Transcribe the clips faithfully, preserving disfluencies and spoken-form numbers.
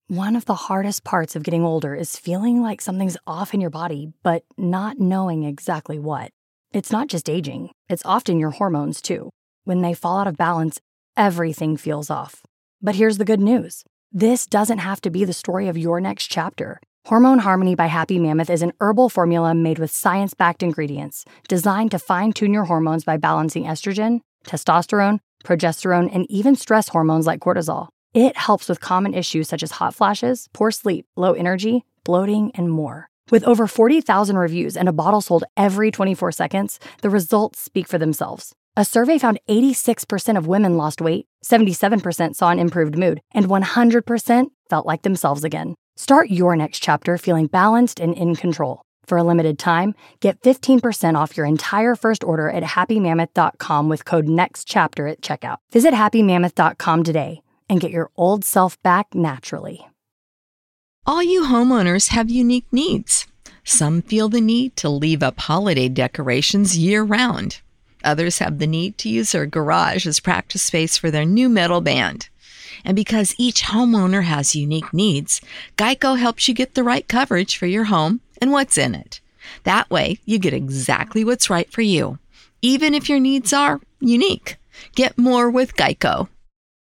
One of the hardest parts of getting older is feeling like something's off in your body, but not knowing exactly what. It's not just aging, it's often your hormones too. When they fall out of balance, everything feels off. But here's the good news. This doesn't have to be the story of your next chapter. Hormone Harmony by Happy Mammoth is an herbal formula made with science-backed ingredients designed to fine-tune your hormones by balancing estrogen, testosterone, progesterone, and even stress hormones like cortisol. It helps with common issues such as hot flashes, poor sleep, low energy, bloating, and more. With over forty thousand reviews and a bottle sold every twenty-four seconds, the results speak for themselves. A survey found eighty-six percent of women lost weight, seventy-seven percent saw an improved mood, and one hundred percent felt like themselves again. Start your next chapter feeling balanced and in control. For a limited time, get fifteen percent off your entire first order at happy mammoth dot com with code NEXTCHAPTER at checkout. Visit happy mammoth dot com today and get your old self back naturally. All you homeowners have unique needs. Some feel the need to leave up holiday decorations year-round. Others have the need to use their garage as practice space for their new metal band. And because each homeowner has unique needs, Geico helps you get the right coverage for your home and what's in it. That way, you get exactly what's right for you, even if your needs are unique. Get more with Geico.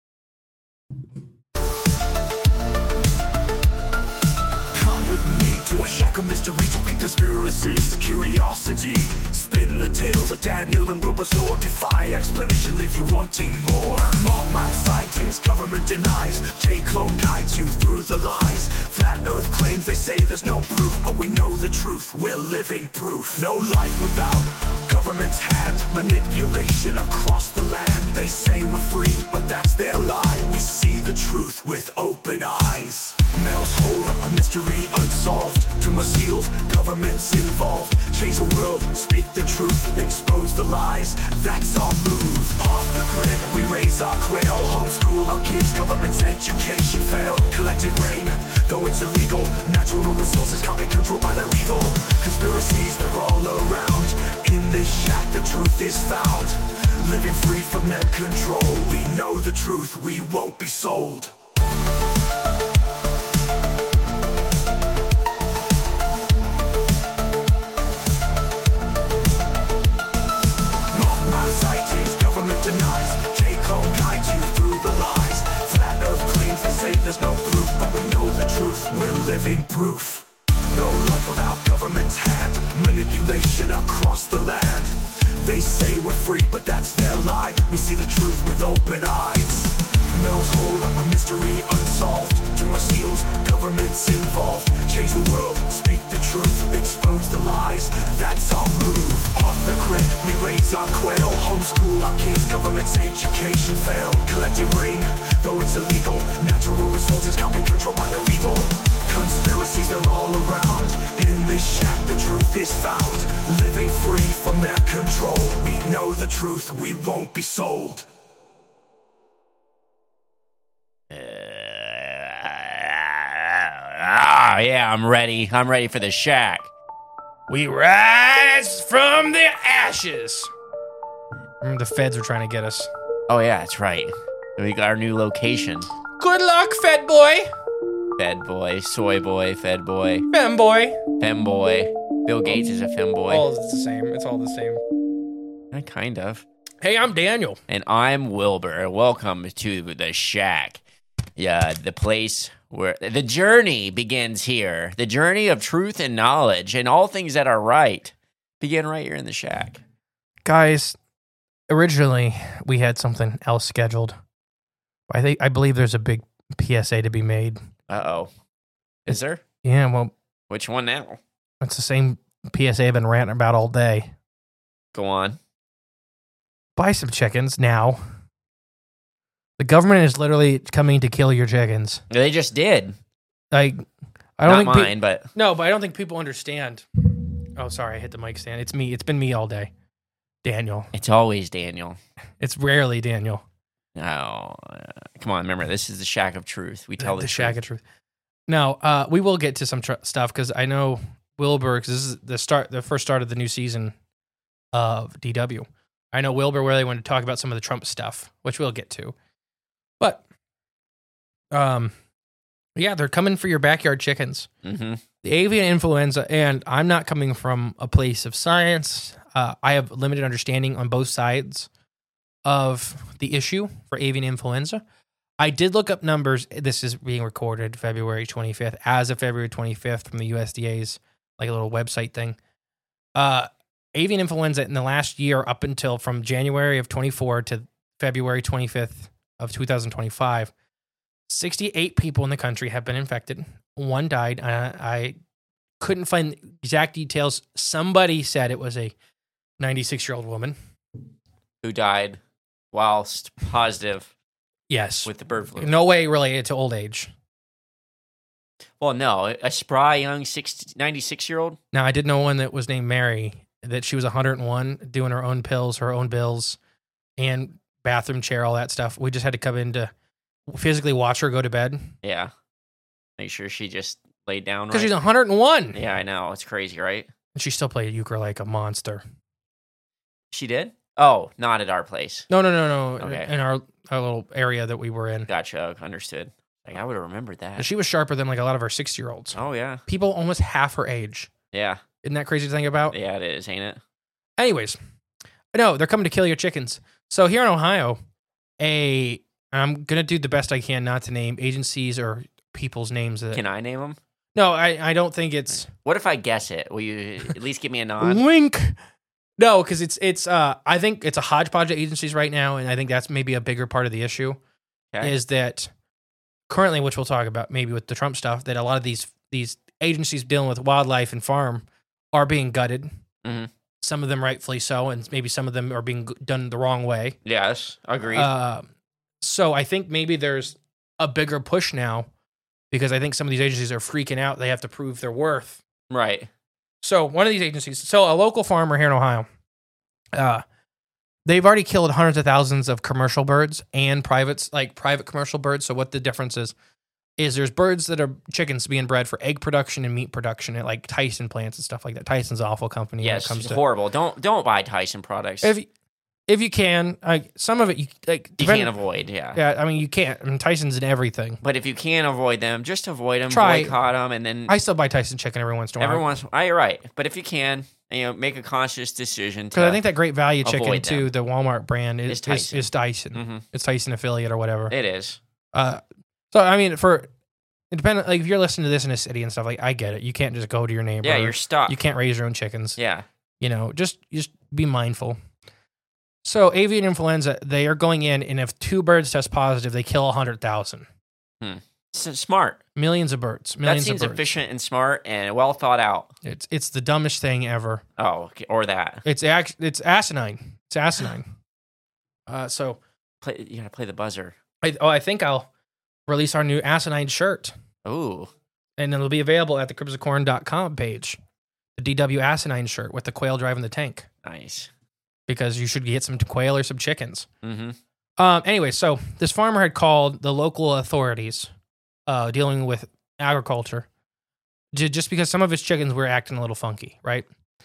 Come with me to a shack of mystery, to be conspiracies, curiosity. Spin the tales of Daniel and Wilbur's Lord. Defy explanation, leave you wanting more. Mob man sightings, government denies. J-Clone guides you through the lies. Flat Earth claims they say there's no proof, but we know the truth, we're living proof. No life without government's hand. Manipulation across the land. They say we're free, but that's their lie. We see the truth with open eyes. Mel's hold up a mystery unsolved. To my seals, government's involved. Change the world, speak the truth, expose the lies. That's our move. Off the grid, we raise our quail. Homeschool our kids, government's education failed. Collected rain, though it's illegal. Natural resources can't be controlled by the lethal. Conspiracies, they're all around. In this shack, the truth is found. Living free from their control. We know the truth, we won't be sold. Denies, J-Clone guides you through the lies. Flat Earth claims they say there's no proof, but we know the truth, we're living proof. No love without government's hand. Manipulation across the land. They say we're free, but that's their lie. We see the truth with open eyes. Mel's hold up a mystery unsolved. To our seals, government's involved. Change the world, speak the truth, expose the lies. That's our move. Off the grid, we raise our quail. Homeschool our kids, government's education failed. Collecting rain, though it's illegal. Natural resources can't be controlled by the evil. Conspiracies, they're all around. In this shack, the truth is found. Living free from their control. We know the truth, we won't be sold. Ah, yeah, I'm ready. I'm ready for the shack. We rise from the ashes. Mm, the feds are trying to get us. Oh, yeah, that's right. We got our new location. Good luck, Fed boy. Fed boy, soy boy, fed boy. Femboy. Femboy. Bill Gates is a femboy. All it's the same. It's all the same. Eh, kind of. Hey, I'm Daniel. And I'm Wilbur. Welcome to the shack. Yeah, the place where the journey begins here. The journey of truth and knowledge and all things that are right begin right here in the shack. Guys, originally we had something else scheduled. I think I believe there's a big P S A to be made. Uh-oh. Is there? Yeah, well, Which one now? it's the same P S A I've been ranting about all day. Go on. Buy some chickens now. The government is literally coming to kill your chickens. They just did. Like, I don't Not think mine, pe- but... No, but I don't think people understand. Oh, sorry, I hit the mic stand. It's me. It's been me all day. Daniel. It's always Daniel. It's rarely Daniel. Oh, uh, come on. Remember, this is the shack of truth. We tell the, the truth. shack of truth. No, uh, we will get to some tr- stuff because I know Wilbur, because this is the start, the first start of the new season of D W. I know Wilbur where they want to talk about some of the Trump stuff, which we'll get to. But um, Yeah, they're coming for your backyard chickens. Mm-hmm. The avian influenza, and I'm not coming from a place of science. Uh, I have limited understanding on both sides of the issue for avian influenza. I did look up numbers. This is being recorded February twenty-fifth, as of February twenty-fifth from the U S D A's like a little website thing. Uh, avian influenza in the last year, up until from January of twenty-four to February twenty-fifth of two thousand twenty-five, sixty-eight people in the country have been infected. One died. Uh, I couldn't find exact details. Somebody said it was a ninety-six-year-old woman Who died whilst positive Yes. with the bird flu. No way related to old age. Well, no, a spry young ninety-six-year-old? Now, I did know one that was named Mary, that she was one hundred one, doing her own pills, her own bills, and bathroom chair, all that stuff. We just had to come in to physically watch her go to bed. Yeah. Make sure she just laid down Because right. she's one hundred one. Yeah, I know. It's crazy, right? And she still played euchre like a monster. She did? Oh, not at our place. No, no, no, no. Okay. In our, our little area that we were in. Gotcha. Understood. Like, I would have remembered that. And she was sharper than like a lot of our six-year-olds. Oh, yeah. People almost half her age. Yeah. Isn't that crazy to think about? Yeah, it is, ain't it? Anyways, no, they're coming to kill your chickens. So here in Ohio, a I'm gonna do the best I can not to name agencies or people's names. That, Can I name them? no, I, I don't think it's What if I guess it? Will you at least give me a nod? Wink. No, because it's it's uh I think it's a hodgepodge of agencies right now, and I think that's maybe a bigger part of the issue Okay. is that currently, which we'll talk about maybe with the Trump stuff, that a lot of these these agencies dealing with wildlife and farm are being gutted. Mhm. Some of them rightfully so, and maybe some of them are being g- done the wrong way. Yes, agreed. Uh, so I think maybe there's a bigger push now because I think some of these agencies are freaking out. They have to prove their worth. right. So one of these agencies, so a local farmer here in Ohio, uh, they've already killed hundreds of thousands of commercial birds and privates, like private commercial birds. So what the difference is, is there's birds that are chickens being bred for egg production and meat production at like Tyson plants and stuff like that. Tyson's an awful company when it Yes, comes to horrible. Don't don't buy Tyson products. if you, if you can, like some of it, you like you depend- can't avoid, yeah. Yeah, I mean you can't. I mean Tyson's in everything. But if you can avoid them, just avoid them, Try- boycott them, and then I still buy Tyson chicken every once in a while. every once. Oh, you're right. But if you can, you know, make a conscious decision. Because I think that Great Value Chicken avoid too, the Walmart brand is Is is Tyson. is Tyson. Mhm. It's Tyson affiliate or whatever. it is. Uh, so I mean, for it depends. Like if you're listening to this in a city and stuff, like I get it. You can't just go to your neighbor. Yeah, you're stuck. You can't raise your own chickens. Yeah. You know, just just be mindful. So avian influenza, they are going in, and if two birds test positive, they kill a hundred thousand. S- smart. Millions of birds. That Millions seems of birds. efficient and smart and well thought out. It's it's the dumbest thing ever. Oh, okay. Or that. It's act, it's asinine. It's asinine. Uh, so Play, you gotta play the buzzer. I, oh, I think I'll release our new asinine shirt, Ooh. and it'll be available at the cribs of corn dot com page. The D W asinine shirt with the quail driving the tank, Nice. because you should get some quail or some chickens. Mm-hmm. Um, anyway, so this farmer had called the local authorities uh, dealing with agriculture j- just because some of his chickens were acting a little funky, right?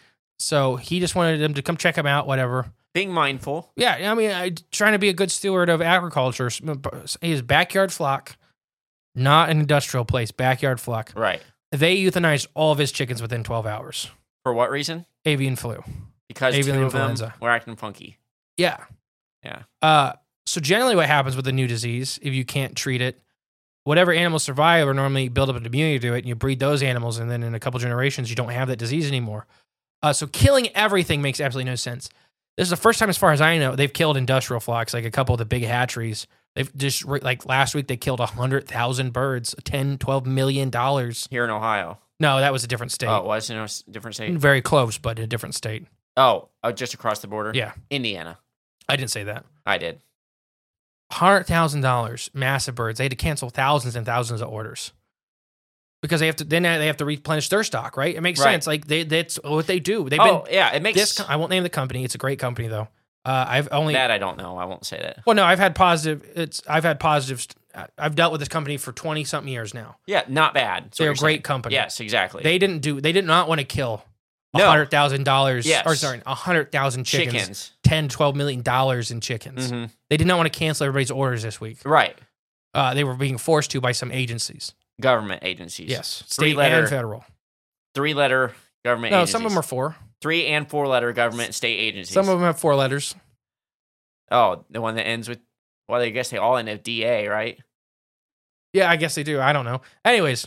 So he just wanted them to come check him out, whatever. Being mindful. Yeah, I mean, I, trying to be a good steward of agriculture. His backyard flock, not an industrial place, backyard flock. Right. They euthanized all of his chickens within twelve hours. For what reason? Avian flu. Because Avian two of them influenza. were acting funky. Yeah. Yeah. Uh, so generally what happens with a new disease, if you can't treat it, whatever animals survive or normally build up an immunity to it, and you breed those animals, and then in a couple generations, you don't have that disease anymore. Uh, so killing everything makes absolutely no sense. This is the first time, as far as I know, they've killed industrial flocks, like a couple of the big hatcheries. They've just, like last week, they killed one hundred thousand birds, ten, twelve million dollars. Here in Ohio. No, that was a different state. Oh, it was in a s- different state? Very close, but in a different state. Oh, oh, just across the border? Yeah. Indiana. I didn't say that. I did. one hundred thousand dollars, massive birds. They had to cancel thousands and thousands of orders because they have to. Then they have to replenish their stock, right? It makes Right. sense. Like they, that's what they do. They've oh, been yeah. It makes this. co- I won't name the company. It's a great company though. Uh, I've only. that I don't know. I won't say that. Well, no, I've had positive. It's I've had positives. I've dealt with this company for twenty something years now. Yeah, not bad. That's what They're a you're great saying. company. Yes, exactly. They didn't do. They did not want to kill No. a hundred thousand dollars. Yes. Or sorry, a hundred thousand chickens. Chickens. ten, twelve million dollars in chickens. Mhm. They did not want to cancel everybody's orders this week. Right. Uh, they were being forced to by some agencies. government agencies. Yes, Three state letter, and federal. Three letter government No, agencies. some of them are four. Three and four letter government and state agencies. Some of them have four letters. Oh, the one that ends with, well, I guess they all end with D A, right? Yeah, I guess they do. I don't know. Anyways,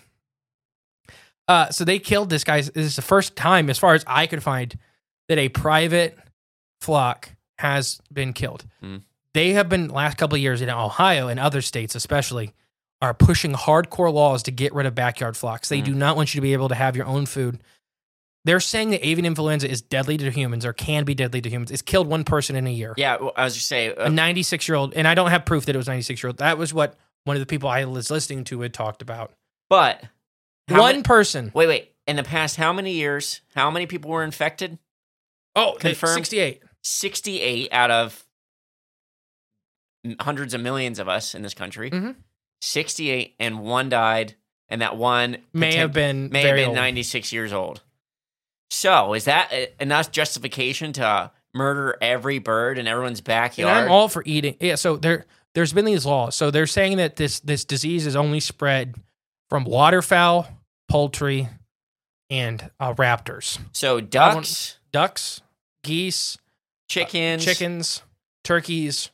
uh, so they killed this guy. This is the first time, as far as I could find, that a private flock has been killed. Mm. They have been, last couple of years in Ohio and other states especially, are pushing hardcore laws to get rid of backyard flocks. They Mm. do not want you to be able to have your own food. They're saying that avian influenza is deadly to humans or can be deadly to humans. It's killed one person in a year. Yeah, well, I was just saying. A Uh, ninety-six-year-old, and I don't have proof that it was ninety-six-year-old. That was what one of the people I was listening to had talked about. but how One ma- person. wait, wait. In the past, how many years? How many people were infected? Oh, Confirmed? sixty-eight. Sixty-eight out of hundreds of millions of us in this country. Mhm. Sixty-eight, and one died, and that one May potent- have been may very have been old. ninety-six years old. So is that e- enough justification to murder every bird in everyone's And backyard? I'm all for eating. Yeah, so there, there's been these laws. So they're saying that this this disease is only spread from waterfowl, poultry, and uh, raptors. so ducks, Ducks, geese, chickens, chickens, turkeys,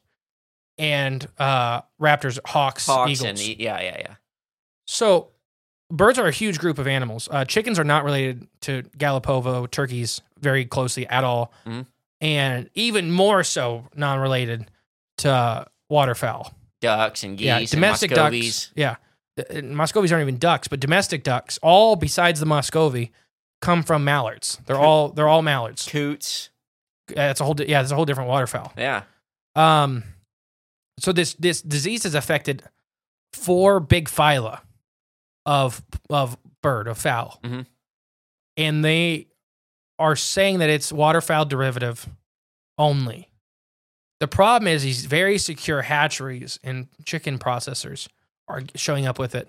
and uh, raptors, hawks, hawks, eagles. and the, yeah, yeah, yeah. So birds are a huge group of animals. Uh, chickens are not related to Galapovo turkeys very closely at all. Mhm. And even more so non-related to uh, waterfowl. Ducks and geese, Yeah, and domestic Muscovies. ducks. Yeah. The- and Muscovies aren't even ducks, but domestic ducks, all besides the Muscovy, come from mallards. They're all they're all mallards. Coots. Uh, It's a whole di- yeah, it's a whole different waterfowl. Yeah. Um, so this this disease has affected four big phyla of of bird of fowl, Mhm. and they are saying that it's waterfowl derivative only. The problem is these very secure hatcheries and chicken processors are showing up with it,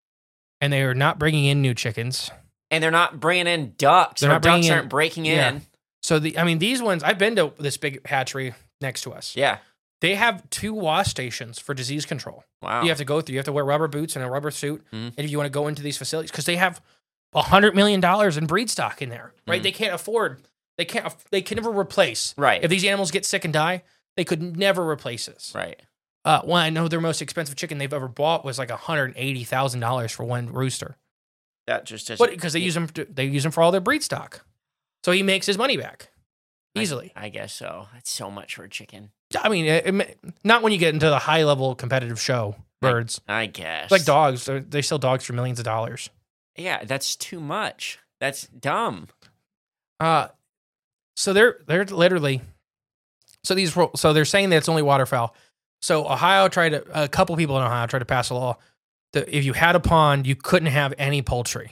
and they are not bringing in new chickens. And they're not bringing in ducks. They're Or not ducks bringing in- aren't breaking yeah. in. So the I mean these ones I've been to this big hatchery next to us. Yeah. They have two wash stations for disease control. Wow. You have to go through. You have to wear rubber boots and a rubber suit, Mhm. and if you want to go into these facilities, because they have a hundred million dollars in breed stock in there, right? Mhm. They can't afford. They can't. aff- They can never replace. Right. If these animals get sick and die, they could never replace this. Right. Uh, one I know their most expensive chicken they've ever bought was like a hundred eighty thousand dollars for one rooster, That just doesn't. but because they use them, to, they use them for all their breed stock, so he makes his money back easily. I, I guess so. That's so much for a chicken. I mean, it, it, not when you get into the high level competitive show birds. I guess. It's like dogs. They're- They sell dogs for millions of dollars. Yeah, that's too much. That's dumb. Uh, so they're they're literally, so these ro- so they're saying that it's only waterfowl. So Ohio tried to a couple people in Ohio tried to pass a law that if you had a pond, you couldn't have any poultry.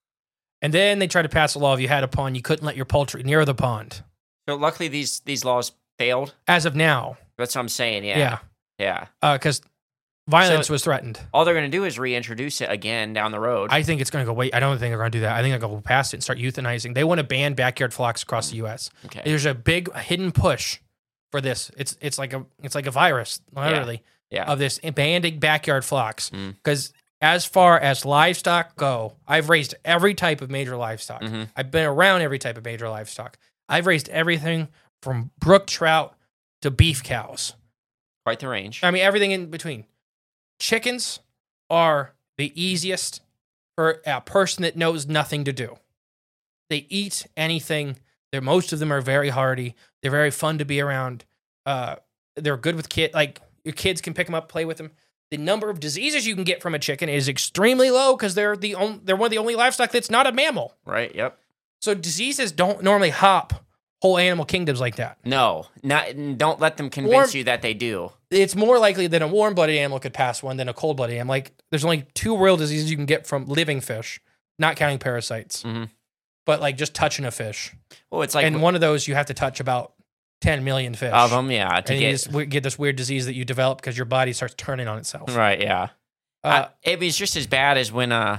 And then they tried to pass a law if you had a pond, you couldn't let your poultry near the pond. So luckily these these laws failed. As of now, That's what I'm saying. Yeah. yeah, Yeah. because violence So- was threatened. All they're going to do is reintroduce it again down the road. I think it's going to go. Wait, I don't think they're going to do that. I think they're going to go past it and start euthanizing. They want to ban backyard flocks across the U S. okay. There's a big hidden push for this. It's it's like a it's like a virus, literally, Yeah. of this banning backyard flocks. Mm. Because as far as livestock go, I've raised every type of major livestock. Mhm. I've been around every type of major livestock. I've raised everything from brook trout to beef cows. Quite the range. I mean, everything in between. Chickens are the easiest for a person that knows nothing to do. They eat anything. They're, most of them are very hardy. They're very fun to be around. Uh, they're good with kids. Like, your kids can pick them up, play with them. The number of diseases you can get from a chicken is extremely low because they're the on, they're one of the only livestock that's not a mammal. Right. Yep. So diseases don't normally hop whole animal kingdoms like that. No. Not. Don't let them convince Warm- you that they do. It's more likely that a warm-blooded animal could pass one than a cold-blooded animal. Like, there's only two real diseases you can get from living fish, not counting parasites, Mhm. but like just touching a fish. Well, it's like And one of those, you have to touch about ten million fish. of them. Yeah. To and you get just we- get this weird disease that you develop because your body starts turning on itself. right. Yeah. Uh, Uh, it was just as bad as when uh,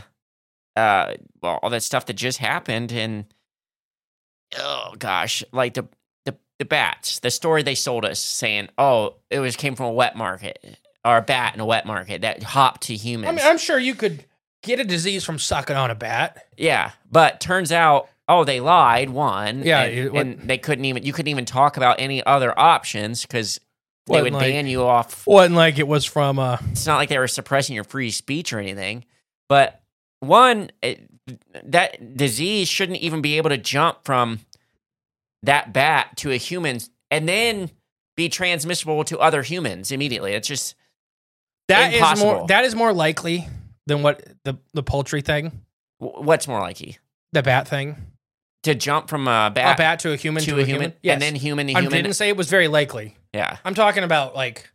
uh, well, all that stuff that just happened, and oh gosh, like the the the bats. The story they sold us saying, oh, it was came from a wet market or a bat in a wet market that hopped to humans. I mean, I'm sure you could get a disease from sucking on a bat. Yeah, but turns out, oh, they lied. One, Yeah, and, it- and they couldn't even. You couldn't even talk about any other options because they Wasn't would like- ban you off. Wasn't like it was from. Uh, It's not like they were suppressing your free speech or anything. But one, it, that disease shouldn't even be able to jump from that bat to a human and then be transmissible to other humans immediately. It's just that is impossible. more. That is more likely than what the the poultry thing, w- what's more likely the bat thing, to jump from a bat, a bat to a human to, to, a human, Yes. and then human to I human. didn't say it was very likely. Yeah, I'm talking about like,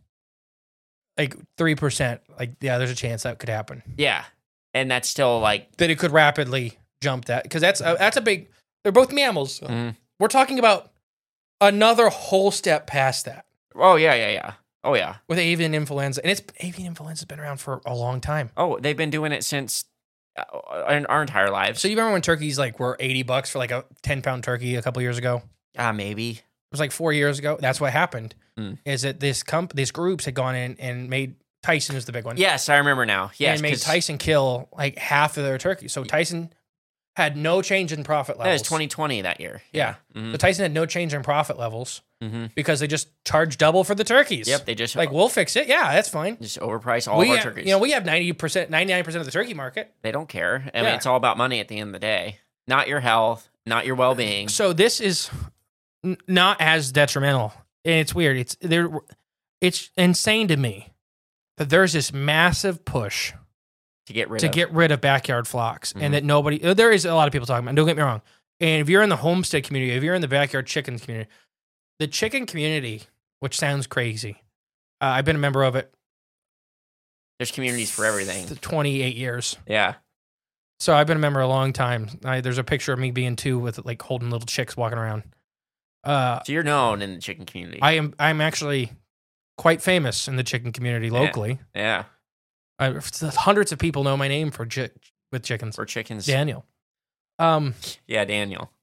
like three percent. Like, yeah, there's a chance that could happen. yeah, and that's still like That it could rapidly jump that because that's a, that's a big. They're both mammals. So Mhm. We're talking about another whole step past that oh yeah, yeah, yeah, oh yeah, with avian influenza, and it's avian influenza has been around for a long time. oh they've been doing it since uh, our, our entire lives. So you remember when turkeys like were eighty bucks for like a ten pound turkey a couple years ago? Ah, maybe. It was like four years ago. That's what happened. Mm. Is that this comp these groups had gone in and made Tyson is the big one. Yes, I remember now. Yes, and made 'cause Tyson kill like half of their turkeys. So Tyson had no change in profit that levels. was twenty twenty that year. Yeah. Mhm. So Tyson had no change in profit levels Mm-hmm. because they just charged double for the turkeys. Yep, they just Like, we'll fix it. Yeah, that's fine. just overprice all we of our have, turkeys. you know, we have ninety percent, ninety-nine percent of the turkey market. They don't care. I mean, Yeah. it's all about money at the end of the day. Not your health, not your well-being. So this is n- not as detrimental. And it's weird. It's there. It's insane to me that there's this massive push To get rid to of. get rid of backyard flocks, Mhm. and that nobody. uh, There is a lot of people talking about. Don't get me wrong. And if you're in the homestead community, if you're in the backyard chickens community, the chicken community, which sounds crazy, uh, I've been a member of it There's communities for everything. for twenty-eight years. Yeah. So I've been a member a long time. I, there's a picture of me being two with like holding little chicks walking around. Uh, So you're known in the chicken community. I am. I'm actually quite famous in the chicken community Yeah. locally. yeah. I, hundreds of people know my name for chi- with chickens. For chickens. Daniel. Um, Yeah, Daniel.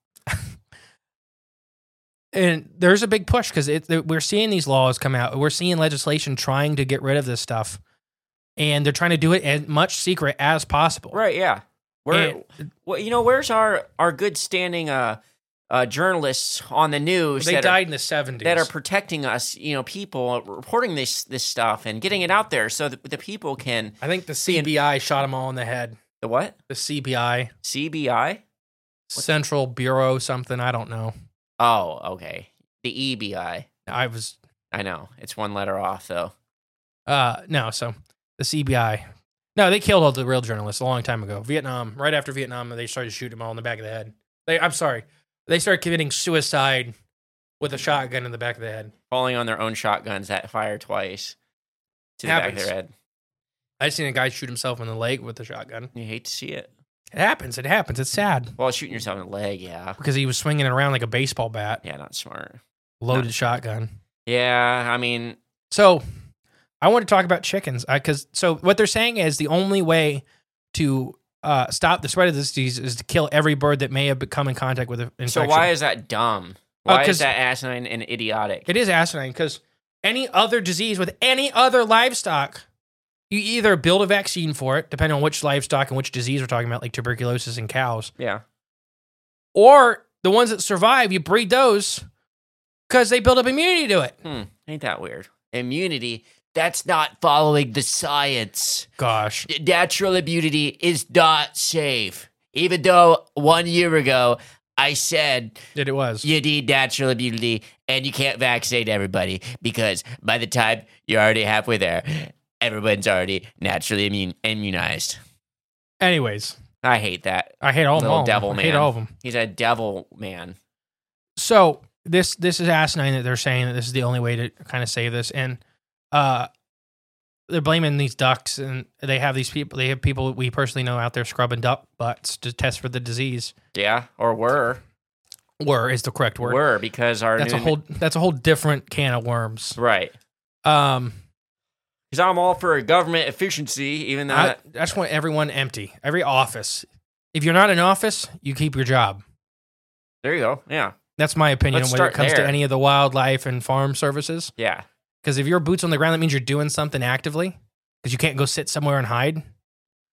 and there's a big push because we're seeing these laws come out. We're seeing legislation trying to get rid of this stuff, and they're trying to do it as much secret as possible. Right, yeah. Where And well, you know, where's our our good standing uh uh journalists on the news they that died are, in the seventies. that are protecting us, you know, people reporting this this stuff and getting it out there so that the people can I think the C B I shot them all in the head. the what? The C B I, C B I? Central Bureau, something. I don't know. Oh, okay. The E B I. I was I know. It's one letter off though. uh no. So the C B I. No, they killed all the real journalists a long time ago. Vietnam, right after Vietnam, they started shooting them all in the back of the head. They, I'm sorry, they started committing suicide with a shotgun in the back of the head. Falling on their own shotguns that fire twice to the back of Happens. their head. I seen a guy shoot himself in the leg with a shotgun. You hate to see it. It happens. It happens. It's sad Well, shooting yourself in the leg, yeah. because he was swinging it around like a baseball bat, Yeah, not smart. loaded No. shotgun. Yeah, I mean, So I want to talk about chickens because so what they're saying is the only way to uh, stop the spread of this disease is to kill every bird that may have come in contact with an infection. so why is that dumb? Uh, Why 'cause- is that asinine and idiotic? It is asinine because any other disease with any other livestock, you either build a vaccine for it, depending on which livestock and which disease we're talking about, like tuberculosis in cows, Yeah. or the ones that survive, you breed those because they build up immunity to it. Hmm. Ain't that weird? Immunity. That's not following the science. Gosh. Natural immunity is not safe. Even though one year ago I said That it was. you need natural immunity and you can't vaccinate everybody because by the time you're already halfway there, everyone's already naturally immune- immunized. Anyways, I hate that. I hate all of them. Little all of them. devil I hate man. all of them. He's a devil man. So this this is asinine that they're saying that this is the only way to kind of save this, and uh, they're blaming these ducks, and they have these people. They have people we personally know out there scrubbing duck butts to test for the disease. Yeah, or were. Were is the correct word. Were because our That's new, a whole that's a whole different can of worms. right. Um, Because I'm all for government efficiency, even though I, that, I just want everyone empty. Every office. If you're not in office, you keep your job. there you go. Yeah, That's my opinion Let's when it start comes there. to any of the wildlife and farm services. yeah. Because if you're boots on the ground, that means you're doing something actively. Because you can't go sit somewhere and hide.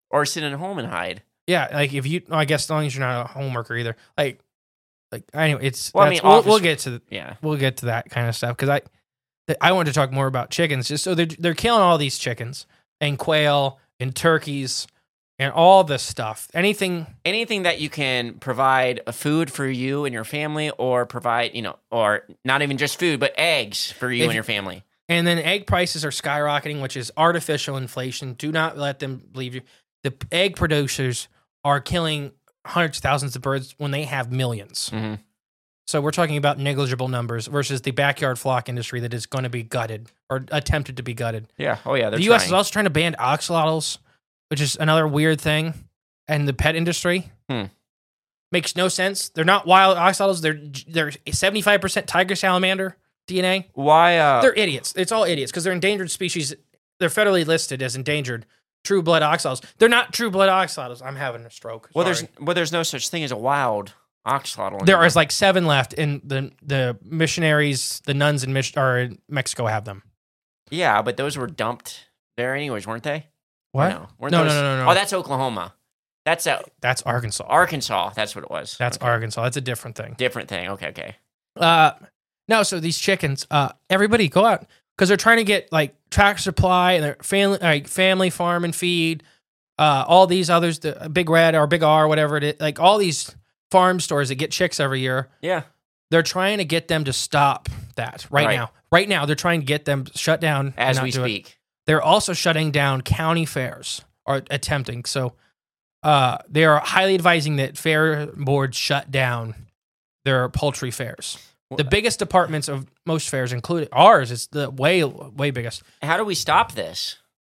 or sit at home and hide. Yeah, like if you, I guess as long as you're not a home worker either. Like, like anyway, it's. Well, I that's- mean, we'll, office- we'll get to the, Yeah. we'll get to that kind of stuff because I, I wanted to talk more about chickens. Just so they're they're killing all these chickens and quail and turkeys and all this stuff. Anything. Anything that you can provide a food for you and your family, or provide, you know, or not even just food, but eggs for you If- and your family. And then egg prices are skyrocketing, which is artificial inflation. Do not let them believe you. The egg producers are killing hundreds of thousands of birds when they have millions. Mm-hmm. So we're talking about negligible numbers versus the backyard flock industry that is going to be gutted or attempted to be gutted. Yeah. Oh, yeah. They're The U S trying. is also trying to ban axolotls, which is another weird thing. And the pet industry Hmm. makes no sense. They're not wild axolotls. They're they're seventy-five percent tiger salamander D N A. Why? Uh, They're idiots. It's all idiots because they're endangered species. They're federally listed as endangered true blood axolotls. They're not true blood axolotls. I'm having a stroke. well, Sorry. there's well, there's no such thing as a wild axolotl. There anymore. is like seven left, and the the missionaries, the nuns in Mich- or in Mexico have them. Yeah, but those were dumped there anyways, weren't they? What? No. Weren't No, no, those- no, no, no. Oh, that's Oklahoma. That's uh, That's Arkansas. Arkansas. That's what it was. That's Okay. Arkansas. That's a different thing. Different thing. Okay, okay. Uh, no. So these chickens, uh, everybody go out because they're trying to get like Tractor Supply and their family, like Family Farm and Feed, uh, all these others, the Big Red or Big R, whatever it is, like all these farm stores that get chicks every year. Yeah. They're trying to get them to stop that right, Right. now. Right now, they're trying to get them shut down and As not we do it. speak. They're also shutting down county fairs or attempting. So uh, they are highly advising that fair boards shut down their poultry fairs. The biggest departments of most fairs, including ours, is the way way biggest. How do we stop this?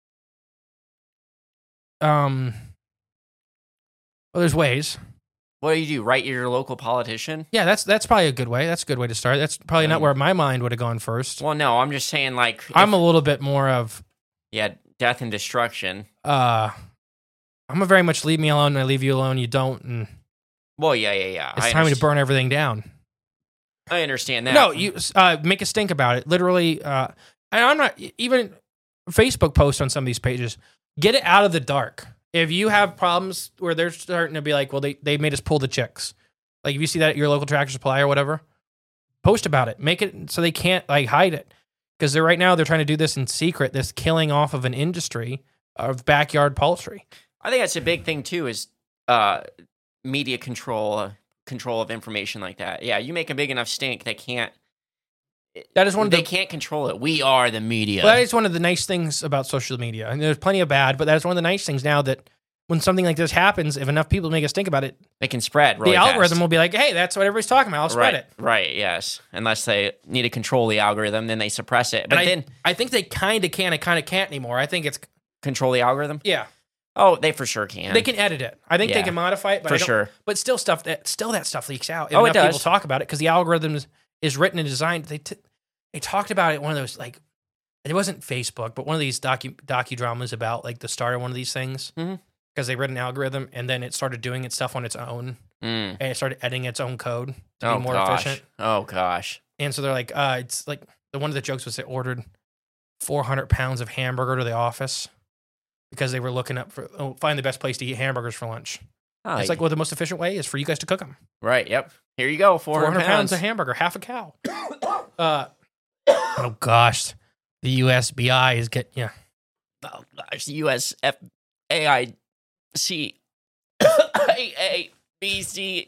Um, well, there's ways. What do you do? Write your local politician? Yeah, that's that's probably a good way. That's a good way to start. That's probably not Um, where my mind would have gone first. Well, no, I'm just saying, like, if- I'm a little bit more of yeah, death and destruction. uh, I'm a very much leave me alone. I leave you alone. You don't, and Well, yeah, yeah, yeah. it's I time to underst- burn everything down. I understand that. No, you uh, make a stink about it. Literally, uh, and I'm not even Facebook posts on some of these pages. Get it out of the dark. If you have problems where they're starting to be like, well, they, they made us pull the chicks. Like if you see that at your local Tractor Supply or whatever, post about it. Make it so they can't like hide it. Because they're right now they're trying to do this in secret, this killing off of an industry of backyard poultry. I think that's a big thing too. Is uh, media control, uh, control of information like that. Yeah, you make a big enough stink, they can't. That is one of They the can't control it. We are the media. Well, that is one of the nice things about social media. And there's plenty of bad, but that's one of the nice things now that when something like this happens, if enough people make us think about it, They can spread. Really the algorithm fast. will be like, hey, that's what everybody's talking about. I'll spread right, it. Right. Yes. Unless they need to control the algorithm, then they suppress it. But And I, then I think they kind of can and kind of can't anymore. I think it's, control the algorithm. yeah, Oh, they for sure can. they can edit it. I think they Yeah. can modify it, but For I don't- sure. But still, stuff that still that stuff leaks out. If Oh, it enough people does. talk about it because the algorithm is, is written and designed. They t- they talked about it. One of those like it wasn't Facebook, but one of these docu docudramas about like the start of one of these things because Mhm. they read an algorithm and then it started doing its stuff on its own. Mm. And it started editing its own code to Oh be more gosh. efficient. Oh gosh. And so they're like, uh, it's like the one of the jokes was they ordered four hundred pounds of hamburger to the office because they were looking up for oh, find the best place to eat hamburgers for lunch. Oh, It's like, well, the most efficient way is for you guys to cook them. right. Yep. Here you go. Four four hundred hundred pounds pounds. of hamburger, half a cow. uh, oh gosh, the U S B I is get yeah. Oh gosh. U S F A I C A A B C.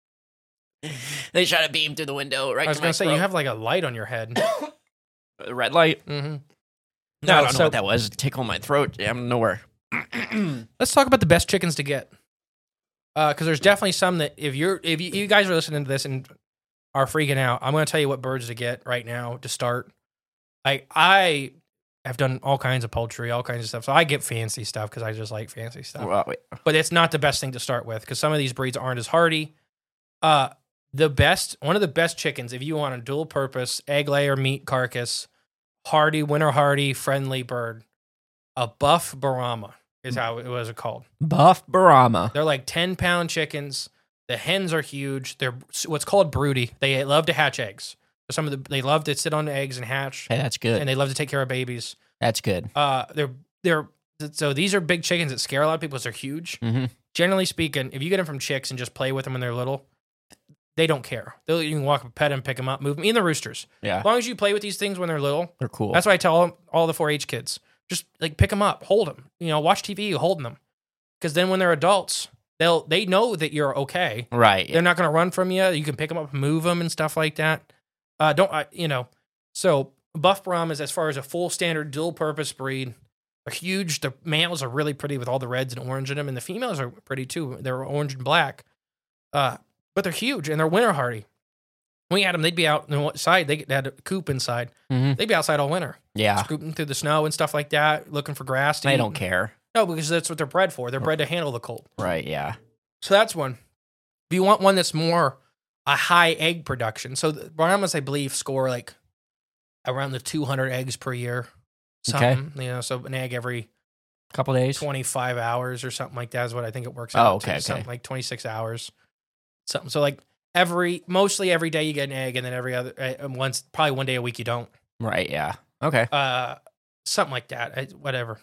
They try to beam through the window. Right. I was to gonna my say you throat. have like a light on your head. a red light. Mm-hmm. No, I don't so know what that was. Tickle my throat. I'm nowhere. let's talk about the best chickens to get. Because there's definitely some that if you're if you, you guys are listening to this and are freaking out, I'm going to tell you what birds to get right now to start. I I have done all kinds of poultry, all kinds of stuff, so I get fancy stuff because I just like fancy stuff. Well, wait. But it's not the best thing to start with because some of these breeds aren't as hardy. Uh, the best, one of the best chickens, if you want a dual purpose egg layer meat carcass, hardy, winter hardy, friendly bird, a buff Brahma is how it was called. Buff Brahma. They're like ten pound chickens. The hens are huge. They're what's called broody. They love to hatch eggs. Some of the they love to sit on the eggs and hatch, Hey, that's good. and they love to take care of babies. That's good. Uh, they're they're so these are big chickens that scare a lot of people because they're huge. Mm-hmm. Generally speaking, if you get them from chicks and just play with them when they're little, they don't care. They'll, you can walk up, pet them, pick them up, move them. Even the roosters. Yeah. As long as you play with these things when they're little, They're cool. that's why I tell all, all the four H kids, just like pick them up, hold them. You know, watch T V, holding them. Because then when they're adults, they'll they know that you're okay. Right. They're not going to run from you. You can pick them up, move them, and stuff like that. Uh, don't uh, you know? So Buff Brahmas, as far as a full standard dual purpose breed, are huge. The males are really pretty with all the reds and orange in them, and the females are pretty too. They're orange and black, uh, but they're huge and they're winter hardy. When we had them, they'd be out inside. They had a coop inside. Mm-hmm. They'd be outside all winter, Yeah. scooping through the snow and stuff like that, looking for grass. To They eat. don't care. No, because that's what they're bred for. They're bred to handle the cold. Right. Yeah. So that's one. If you want one that's more a high egg production, so the Brahmas, I believe, score like around the two hundred eggs per year. Something, okay. You know, so an egg every couple days, twenty-five hours or something like that is what I think it works out. Oh, okay, to. okay. Something like twenty-six hours. Something. So like every, mostly every day you get an egg, and then every other, uh, once, probably one day a week you don't. Right. Yeah. Okay. Uh, something like that. I, whatever.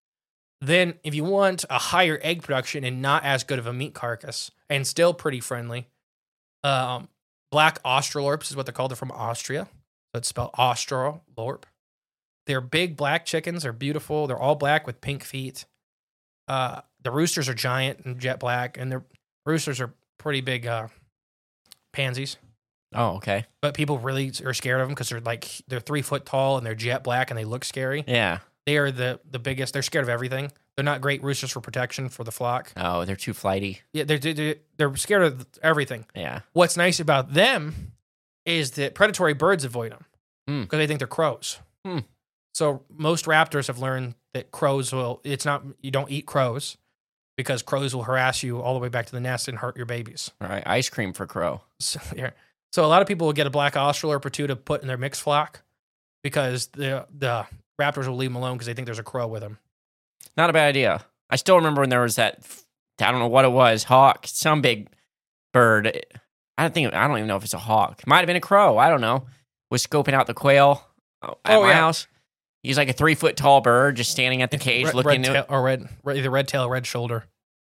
Then, if you want a higher egg production and not as good of a meat carcass, and still pretty friendly, um, black Australorps is what they're called. They're from Austria. So it's spelled Australorp. They're big black chickens. They're beautiful. They're all black with pink feet. Uh, the roosters are giant and jet black, and the roosters are pretty big uh, pansies. Oh, okay. But people really are scared of them because they're like they're three foot tall and they're jet black and they look scary. Yeah. They are the, the biggest. They're scared of everything. They're not great roosters for protection for the flock. Oh, they're too flighty. Yeah, they're, they're, they're scared of everything. Yeah. What's nice about them is that predatory birds avoid them because Mm. they think they're crows. Hmm. So most raptors have learned that crows will, it's not, you don't eat crows because crows will harass you all the way back to the nest and hurt your babies. All right. Ice cream for crow. So, yeah. So a lot of people will get a black Australorp or two to put in their mixed flock because the the raptors will leave them alone because they think there's a crow with them. Not a bad idea. I still remember when there was that, I don't know what it was, hawk, some big bird. I don't think, I don't even know if it's a hawk. Might have been a crow. I don't know. Was scoping out the quail at Oh, my yeah. house. He's like a three foot tall bird just standing at the cage red, looking red into tail, it. or red, red, either red tail or red shoulder.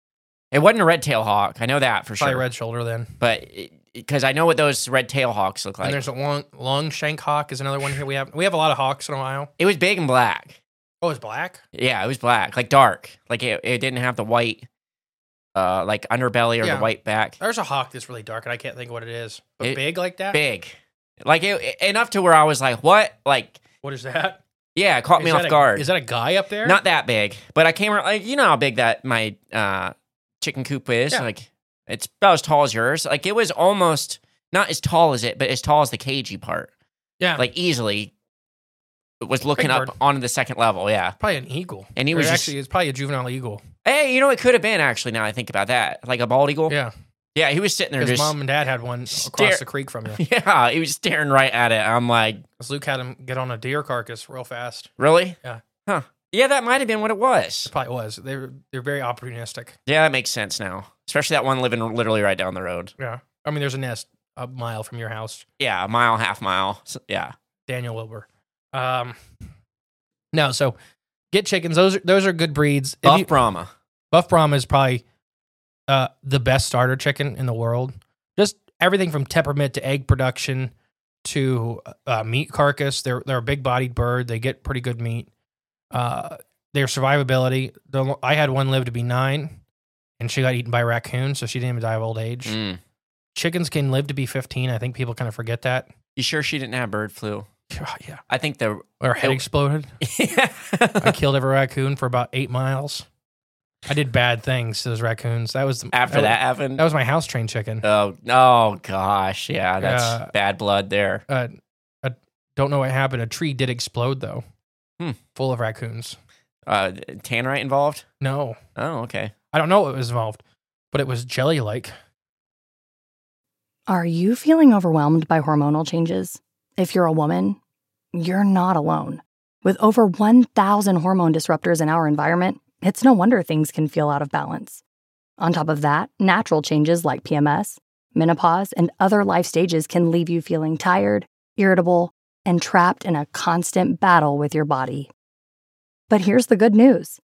It wasn't a red tail hawk. I know that for Probably sure. red shoulder then. But because I know what those red tail hawks look like. And there's a long long shank hawk is another one here. We have we have a lot of hawks in Ohio. It was big and black. Oh, it's black? Yeah, it was black, like dark. Like it, it didn't have the white, uh, like underbelly or Yeah. the white back. There's a hawk that's really dark, and I can't think of what it is. But It- big like that? Big, like it, enough to where I was like, "What?" Like, What is that? yeah, it caught me Is off that a- guard. Is that a guy up there? Not that big, but I came around, like, you know how big that my uh, chicken coop is. Yeah. Like, it's about as tall as yours. Like, it was almost not as tall as it, but as tall as the cagey part. Yeah. Like, easily was looking Big up bird. onto the second level. Yeah. Probably an eagle. And he Or was just- actually, it's probably a juvenile eagle. Hey, you know, it could have been actually. Now I think about that, like a bald eagle. Yeah. Yeah, he was sitting there Because just. mom and dad had one across stare- the creek from you. Yeah, he was staring right at it. I'm like, Because Luke had him get on a deer carcass real fast. really? Yeah. Huh. Yeah, that might have been what it was. It probably was. They were, they're very opportunistic. Yeah, that makes sense now. Especially that one living literally right down the road. Yeah. I mean, there's a nest a mile from your house. Yeah, a mile, half mile. So, yeah. Daniel Wilbur. Um, no, so get chickens. Those are, those are good breeds. If Buff you- Brahma. Buff Brahma is probably uh, the best starter chicken in the world. Just everything from temperament to egg production to uh, meat carcass. They're they're a big bodied bird. They get pretty good meat. Uh, their survivability. The, I had one live to be nine, and she got eaten by a raccoon, so she didn't even die of old age. Mm. Chickens can live to be fifteen. I think people kind of forget that. You sure she didn't have bird flu? Yeah. I think the. Her head It- exploded. I killed every raccoon for about eight miles. I did bad things to those raccoons. That was After that happened. That was my house trained chicken. Oh, oh gosh. Yeah, that's Uh, bad blood there. Uh, I don't know what happened. A tree did explode though, Hmm. full of raccoons. Uh, tannerite involved? No, Oh, okay. I don't know what was involved, but it was jelly like. Are you feeling overwhelmed by hormonal changes? If you're a woman, you're not alone. With over one thousand hormone disruptors in our environment, it's no wonder things can feel out of balance. On top of that, natural changes like P M S, menopause, and other life stages can leave you feeling tired, irritable, and trapped in a constant battle with your body. But here's the good news.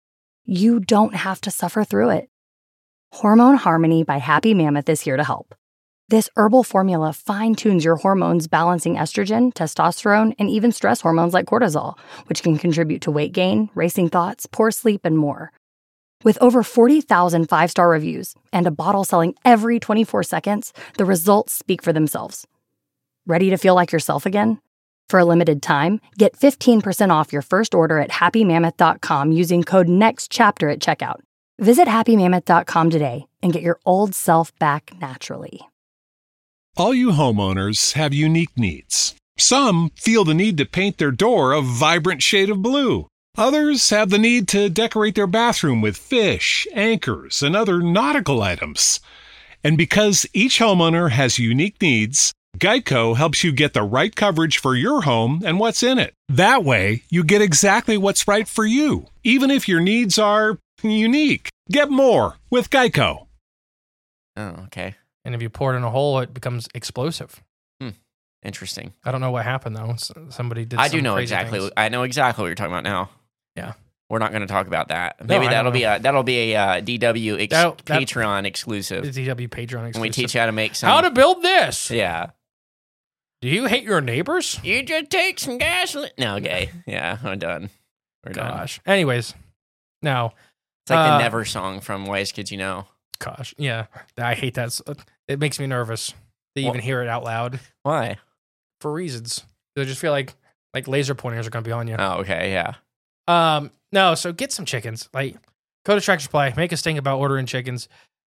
you don't have to suffer through it. Hormone Harmony by Happy Mammoth is here to help. This herbal formula fine-tunes your hormones, balancing estrogen, testosterone, and even stress hormones like cortisol, which can contribute to weight gain, racing thoughts, poor sleep, and more. With over forty thousand five-star reviews and a bottle selling every twenty-four seconds, the results speak for themselves. Ready to feel like yourself again? For a limited time, get fifteen percent off your first order at happy mammoth dot com using code NEXTCHAPTER at checkout. Visit happy mammoth dot com today and get your old self back naturally. All you homeowners have unique needs. Some feel the need to paint their door a vibrant shade of blue. Others have the need to decorate their bathroom with fish, anchors, and other nautical items. And because each homeowner has unique needs, Geico helps you get the right coverage for your home and what's in it. That way, you get exactly what's right for you, even if your needs are unique. Get more with Geico. Oh, okay. And if you pour it in a hole, it becomes explosive. Hmm. Interesting. I don't know what happened though. S- Somebody did. I some do know crazy exactly. things. I know exactly what you're talking about now. Yeah. We're not going to talk about that. Maybe I that'll don't be a that'll be a uh, D W ex- That'll- that- Patreon exclusive. The D W Patreon exclusive. And we teach you how to make some. how to build this. Yeah. Do you hate your neighbors? You just take some gasoline. No, okay. Yeah, I'm done. We're done. Gosh. Anyways, now It's like uh, the Never song from Wise Kids You Know. Gosh, yeah, I hate that. s- It makes me nervous to Well- even hear it out loud Why? for reasons. I just feel like like laser pointers are gonna be on you. Oh, okay. Yeah. Um, no, so get some chickens. Like, go to Tractor Supply, make a sting about ordering chickens.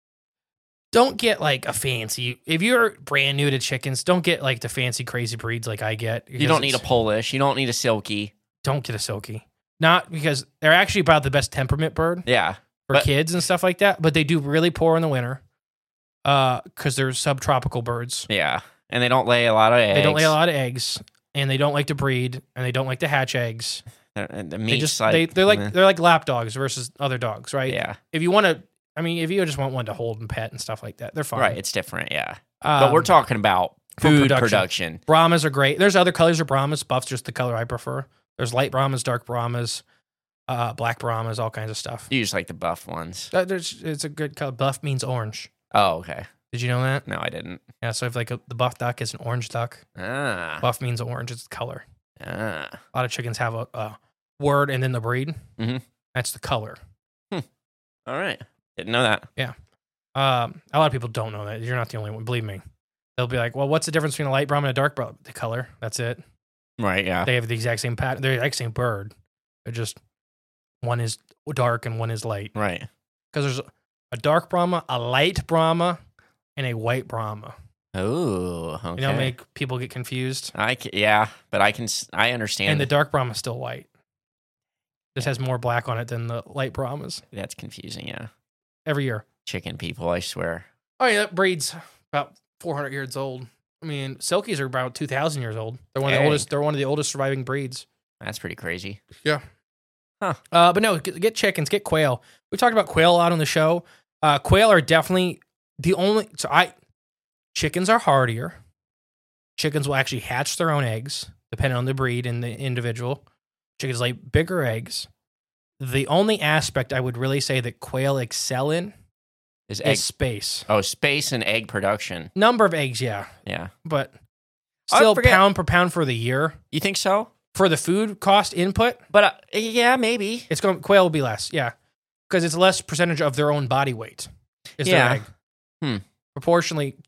Don't get like a fancy. If you're brand new to chickens, don't get like the fancy crazy breeds like I get. You don't need a because Polish. You don't need a Silky. Don't get a silky. Not because they're actually about the best temperament bird Yeah. for But- kids and stuff like that. But they do really poor in the winter, uh, because they're subtropical birds. Yeah. And they don't lay a lot of eggs. They don't lay a lot of eggs, and they don't like to breed, and they don't like to hatch eggs. They're- The They meat's just like, they they're like meh. they're like lap dogs versus other dogs, right? Yeah. If you want to, I mean, if you just want one to hold and pet and stuff like that, they're fine. Right. It's different. Yeah. Um, but we're talking about for food production. production. Brahmas are great. There's other colors of Brahmas. Buff's just the color I prefer. There's light Brahmas, dark Brahmas, uh, black Brahmas, all kinds of stuff. You just like the buff ones. Uh, there's, it's a good color. Buff means orange. Oh, okay. Did you know that? No, I didn't. Yeah. So if like a, the buff duck is an orange duck, Ah. buff means orange. It's the color. Ah. A lot of chickens have a, a word and then the breed. Mhm. That's the color. All right. Didn't know that. Um, a lot of people don't know that. You're not the only one. Believe me. They'll be like, "Well, what's the difference between a light Brahma and a dark Brahma?" The color. That's it. Right. Yeah. They have the exact same pattern. They're the exact same bird. They're just one is dark and one is light. Right. Because there's a dark Brahma, a light Brahma, and a white Brahma. Oh, okay. You know, make people get confused. I ca yeah, but I can s- I understand. And the dark Brahma is still white. This has more black on it than the light Brahmas That's confusing. Yeah. every year. Chicken people, I swear. Oh yeah, that breed's about four hundred years old. I mean, Silkies are about two thousand years old. They're one of the Dang. oldest. They're one of the oldest surviving breeds. That's pretty crazy. Yeah. Huh. Uh, but no, get, get chickens, get quail. We talked about quail a lot on the show. Uh, quail are definitely the only. So I, chickens are hardier. Chickens will actually hatch their own eggs, depending on the breed and the individual. Chickens lay bigger eggs. The only aspect I would really say that quail excel in Is egg is space. Oh, space and egg production. Number of eggs, yeah, Yeah. but I still forget- pound per pound for the year. You think so? For the food cost input, But uh, yeah, maybe. it's going quail will be less, yeah, because it's less percentage of their own body weight. Is Yeah. their egg Hmm. proportionally?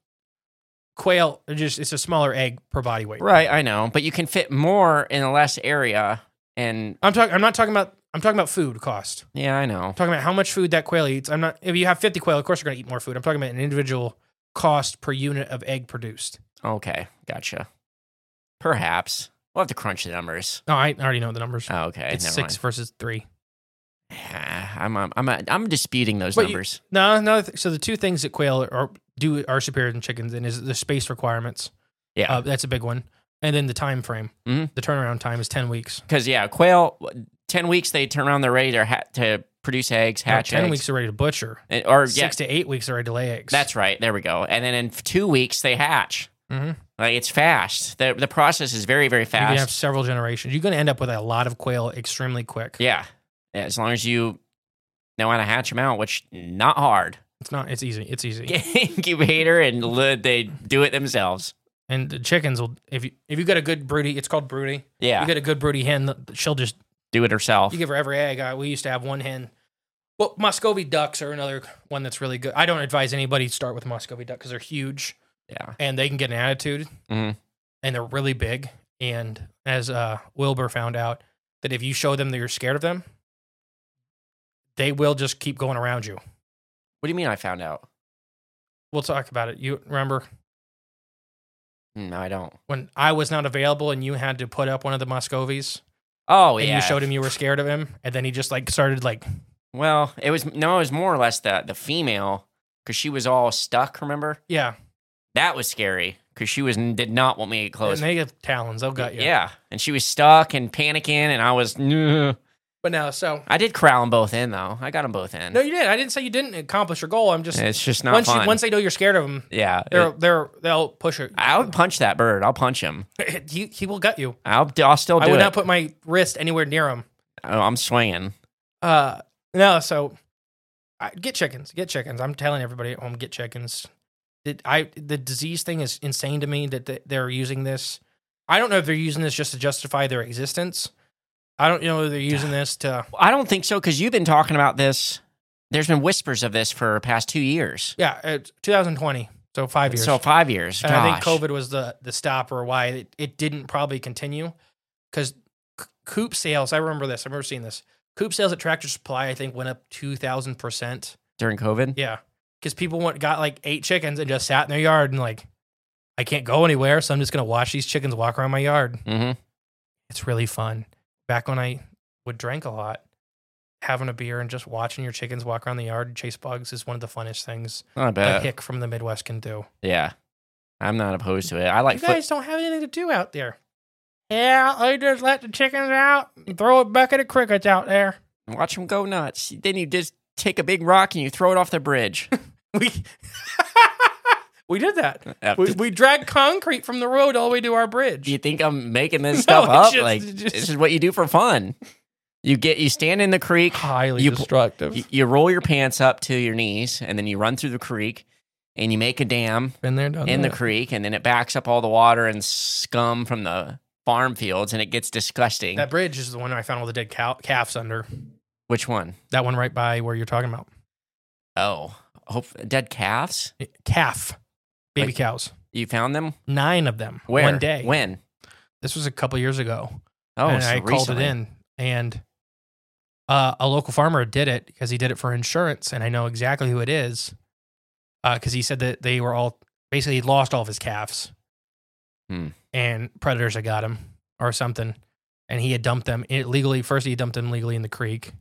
Quail are just it's a smaller egg per body weight. Right, I know, but you can fit more in a less area, and I'm talking. I'm not talking about. I'm talking about food cost. yeah, I know. I'm talking about how much food that quail eats. I'm not. If you have fifty quail, of course you're going to eat more food. I'm talking about an individual cost per unit of egg produced. Okay, gotcha. Perhaps we'll have to crunch the numbers. No, I already know the numbers. Oh, okay, it's never six mind. versus three. Yeah, I'm I'm I'm, I'm disputing those But you- numbers. No, no. th- So the two things that quail are do are superior than chickens in is the space requirements. Yeah, Uh, that's a big one, and then the time frame. Mhm. The turnaround time is ten weeks. because yeah, quail. Ten weeks they turn around. They're ready to ha- to produce eggs, No, hatch ten eggs. weeks are ready to butcher. And- or yeah, Six to eight weeks are ready to lay eggs. that's right. There we go. And then in two weeks they hatch. Mhm. Like it's fast. the The process is very very You can have fast. several generations. You're going to end up with a lot of quail extremely quick. Yeah, yeah. As long as you know how to hatch them out, which not hard. It's not. It's easy. It's easy. Get an incubator and li- they do it themselves. And the chickens will, if you if you got a good broody, it's called broody. Yeah. You get a good broody hen, she'll just Do it herself. you give her every egg. Uh, we used to have one hen. Well, Muscovy ducks are another one that's really good. I don't advise anybody to start with Muscovy duck because they're huge Yeah. and they can get an attitude Mhm. and they're really big. And as uh, Wilbur found out, that if you show them that you're scared of them, they will just keep going around you. What do you mean I found out? We'll talk about it. You remember No, I don't. when I was not available and you had to put up one of the Muscovies Oh, and yeah. you showed him you were scared of him, and then he just like started like, Well, it was, no, it was more or less the, the female, because she was all stuck, remember? yeah, That was scary, because she was did not want me to get close. and they have talons. They'll gut you. Yeah. And she was stuck and panicking, and I was, "Nuh." But no, so I did corral them both in, though. I got them both in. no, you did. I didn't say you didn't accomplish your goal. I'm just It's just not once fun. you, once they know you're scared of them, yeah. they're it- they're they'll push it. I would punch that bird. I'll punch him. he he will gut you. I'll, I'll still do I would it. not put my wrist anywhere near him. Oh, I'm swinging. Uh, no, so I, get chickens, get chickens. I'm telling everybody at home, get chickens. It, I the disease thing is insane to me that th- they're using this. I don't know if they're using this just to justify their existence. I don't know if they're using this to. I don't think so, because you've been talking about this. There's been whispers of this for the past two years. Yeah, it's twenty twenty, so five years. So five years. And I think Gosh. COVID was the the stopper why it, it didn't probably continue, because coop sales. I remember this. I remember seeing this. Coop sales at Tractor Supply, I think, went up two thousand percent. During COVID? Yeah, because people went got like eight chickens and just sat in their yard and like, I can't go anywhere, so I'm just gonna watch these chickens walk around my yard. Mm-hmm. It's really fun. Back when I would drink a lot, having a beer and just watching your chickens walk around the yard and chase bugs is one of the funnest things I a bet. hick from the Midwest can do. Yeah. I'm not opposed to it. I like You foot- guys don't have anything to do out there. Yeah, I just let the chickens out and throw a bucket of crickets out there. watch them go nuts. Then you just take a big rock and you throw it off the bridge. We we did that. Uh, We, we dragged concrete from the road all the way to our bridge. Do you think I'm making this No, stuff it's up? just- like it's just- this is what you do for fun. You get you stand in the creek, Highly you, destructive. you, you roll your pants up to your knees, and then you run through the creek, and you make a dam Been there, done in the that. creek, and then it backs up all the water and scum from the farm fields, and it gets disgusting. That bridge is the one I found all the dead cow- calves under. Which one? That one right by where you're talking about. Oh, hope, dead calves. Calf. Baby Like- cows. You found them? Nine of them. Where? One day. When? This was a couple years ago. Oh, and so I called recently. it in. And uh, a local farmer did it because he did it for insurance. And I know exactly who it is. Because he said that they were all basically he lost all of his calves. Hmm. And predators had got him or something. And he had dumped them illegally. First, he dumped them legally in the creek.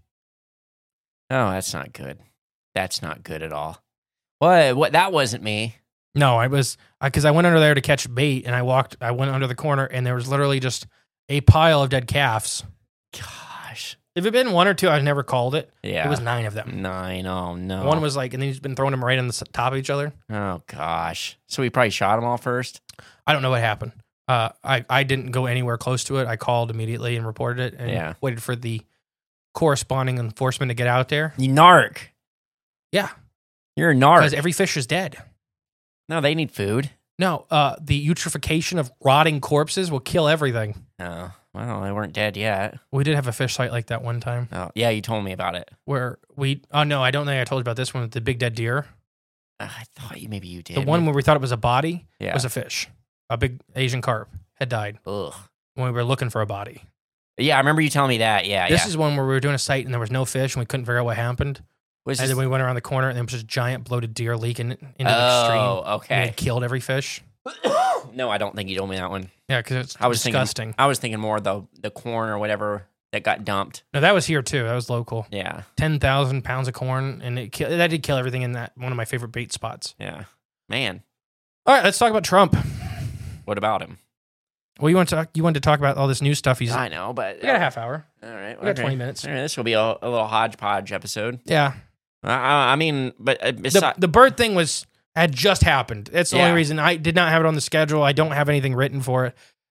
Oh, that's not good. That's not good at all. What? What? That wasn't me. No, I was because I went under there to catch bait, and I walked. I went under the corner, and there was literally just a pile of dead calves. Gosh. If it had been one or two, I'd never called it. Yeah. It was nine of them. Nine. Oh no. One was like, and then he's been throwing them right on the s- top of each other. Oh gosh. So we probably shot them all first. I don't know what happened. Uh, I I didn't go anywhere close to it. I called immediately and reported it, and Yeah. waited for the corresponding enforcement to get out there. You narc. Yeah, You're a because narc. every fish is dead. No, they need food. No, uh, the eutrophication of rotting corpses will kill everything. Oh, well, they weren't dead yet. We did have a fish site like that one time Oh, yeah, you told me about it. where we. Oh no, I don't think I told you about this one with the big dead deer. Uh, I thought you maybe you did. The one where we thought it was a body yeah. was a fish. A big Asian carp had died Ugh. when we were looking for a body. Yeah, I remember you telling me that. Yeah, This yeah. is one where we were doing a site and there was no fish and we couldn't figure out what happened. Was And this- then we went around the corner and there was just a giant bloated deer leaking into the stream. oh, And okay. it killed every fish. No, I don't think you told me that one. Yeah, because it's I was disgusting. thinking. I was thinking more the the corn or whatever that got dumped. No, that was here too. That was local. Yeah, ten thousand pounds of corn and it kill, that did kill everything in that one of my favorite bait spots. yeah. Man, All right, let's talk about Trump. what about him? Well, you want to talk, you wanted to talk about all this new stuff. He's I know, but we got a half hour. All right, We got okay. twenty minutes. All right, this will be a, a little hodgepodge episode. Yeah. I, I I mean, but uh, The, besides, the bird thing was had just happened. That's the Yeah. only reason I did not have it on the schedule. I don't have anything written for it.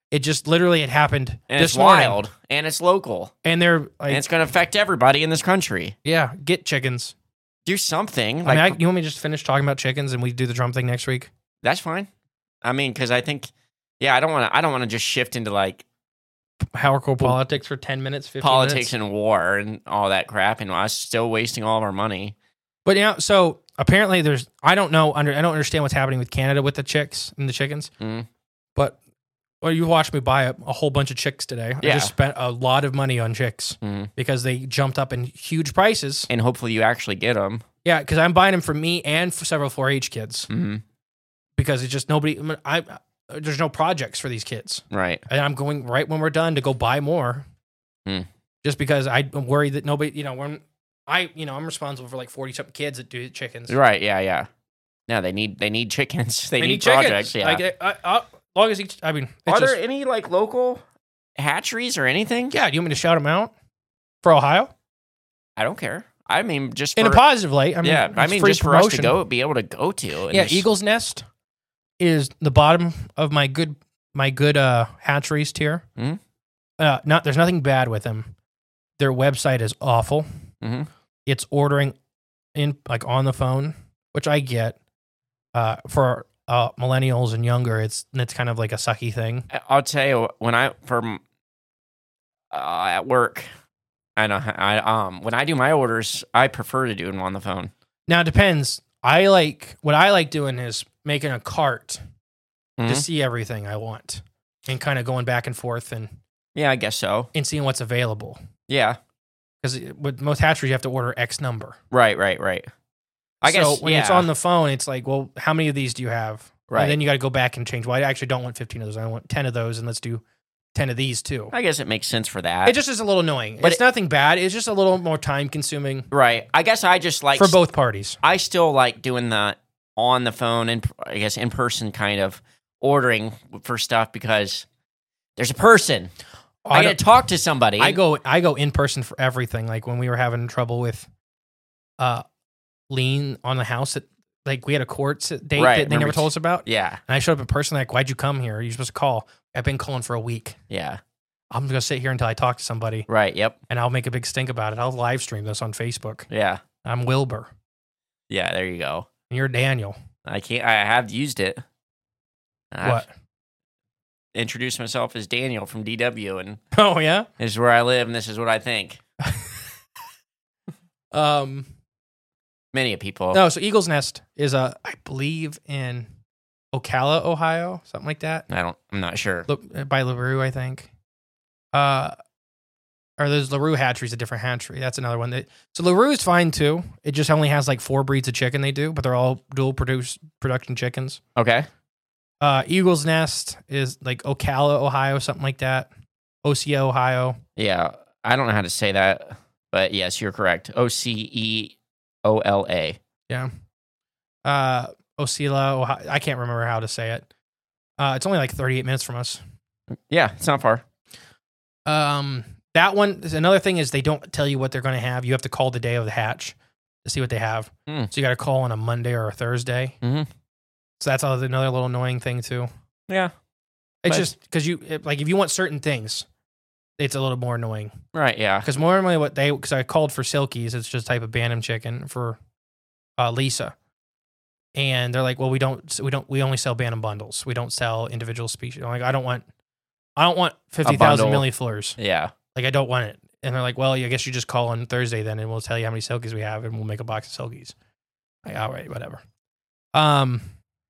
It just literally it happened And this it's morning. wild. And it's local. And they're like, And it's going to affect everybody in this country. yeah, get chickens. Do something. I Like, mean, I, you want me to just finish talking about chickens and we do the Trump thing next week? that's fine. I mean, because I think, yeah, I don't want to. I don't want to just shift into like Hardcore politics for ten minutes, fifteen politics minutes. and war and all that crap, and us still wasting all of our money. But yeah, so apparently there's, I don't know, under I don't understand what's happening with Canada with the chicks and the chickens. Mm. But well, you watched me buy a, a whole bunch of chicks today. I Yeah. just spent a lot of money on chicks Mm. because they jumped up in huge prices. And hopefully you actually get them. Yeah, because I'm buying them for me and for several four H kids Mm-hmm. because it's just nobody. I, mean, I there's no projects for these kids, Right. and I'm going right when we're done to go buy more, Hmm. just because I'm worried that nobody, you know, when I, you know, I'm responsible for like forty something kids that do chickens. Right. Yeah. Yeah. No, they need they need chickens. They, They need, need chickens. projects. Yeah. Like, I, I, as long as each, I mean, it's Are just, there any like local hatcheries or anything? yeah. Do you want me to shout them out for Ohio I don't care. I mean, just in for, a positive light? I mean, yeah. I it's mean, free just for us to promotion. go, be able to go to. and Yeah, just- Eagle's Nest is the bottom of my good my good uh hatcheries tier. Mhm. Uh, not there's nothing bad with them. Their website is awful. Mhm. It's ordering in like on the phone, which I get. Uh, for uh millennials and younger, it's it's kind of like a sucky thing. I'll tell you when I from uh, at work. I know. I um when I do my orders, I prefer to do them on the phone. Now it depends. I like what I like doing is making a cart Mhm. to see everything I want and kind of going back and forth and Yeah, I guess so. and seeing what's available. Yeah. Because with most hatcheries, you have to order X number. Right. Right. Right. I so guess when yeah. it's on the phone, it's like, well, how many of these do you have? Right. And then you got to go back and change. Well, I actually don't want fifteen of those. I want ten of those, and let's do ten of these too. I guess it makes sense for that. It just is a little annoying. But it's it- nothing bad. It's just a little more time consuming right. I guess I just like for both parties. I still like doing the on the phone and I guess in person kind of ordering for stuff because there's a person. I, I, got don't- to talk to somebody. I go I go in person for everything. Like when we were having trouble with uh lien on the house, that like we had a court s- date Right, that they never remember- told us about. Yeah. And I showed up in person. Like, why'd you come here? You're supposed to call. I've been calling for a week. Yeah. I'm gonna sit here until I talk to somebody, Right. Yep. and I'll make a big stink about it. I'll live stream this on Facebook. Yeah. I'm Wilbur, Yeah. There you go. and you're Daniel. I can't. I have used it. I've What? introduced myself as Daniel from D W, and Oh yeah. this is where I live, and this is what I think. Um. Many of people. No. So Eagle's Nest is uh, I believe in Ocala, Ohio, something like that. I don't. I'm not sure. La- by LaRue, I think. Uh, or there's LaRue Hatchery's a different hatchery. That's another one. That, so LaRue is fine too. It just only has like four breeds of chicken they do, but they're all dual produce production chickens. Okay. Uh, Eagle's Nest is like Ocala, Ohio, something like that. O C O, Ohio. Yeah. I don't know how to say that, but yes, you're correct. O C E O L A. Yeah. Uh, Osceola, Ohio. I can't remember how to say it. Uh, it's only like thirty-eight minutes from us. Yeah, it's not far. Um, that one, another thing is they don't tell you what they're going to have. You have to call the day of the hatch to see what they have. Mm. So you got to call on a Monday or a Thursday. Mhm. So that's another little annoying thing too. Yeah. It's But- just because you, it- like, if you want certain things, it's a little more annoying. Right. Yeah. Because normally what they, because I called for Silkies, it's just a type of Bantam chicken for uh, Lisa. And they're like, well, we don't, we don't, we only sell Bantam bundles. We don't sell individual species. I'm like, I don't want, I don't want fifty thousand bundle. millifleurs. Yeah. Like, I don't want it. And they're like, well, I guess you just call on Thursday then, and we'll tell you how many Silkies we have, and we'll make a box of Silkies. Like, all right, whatever. Um,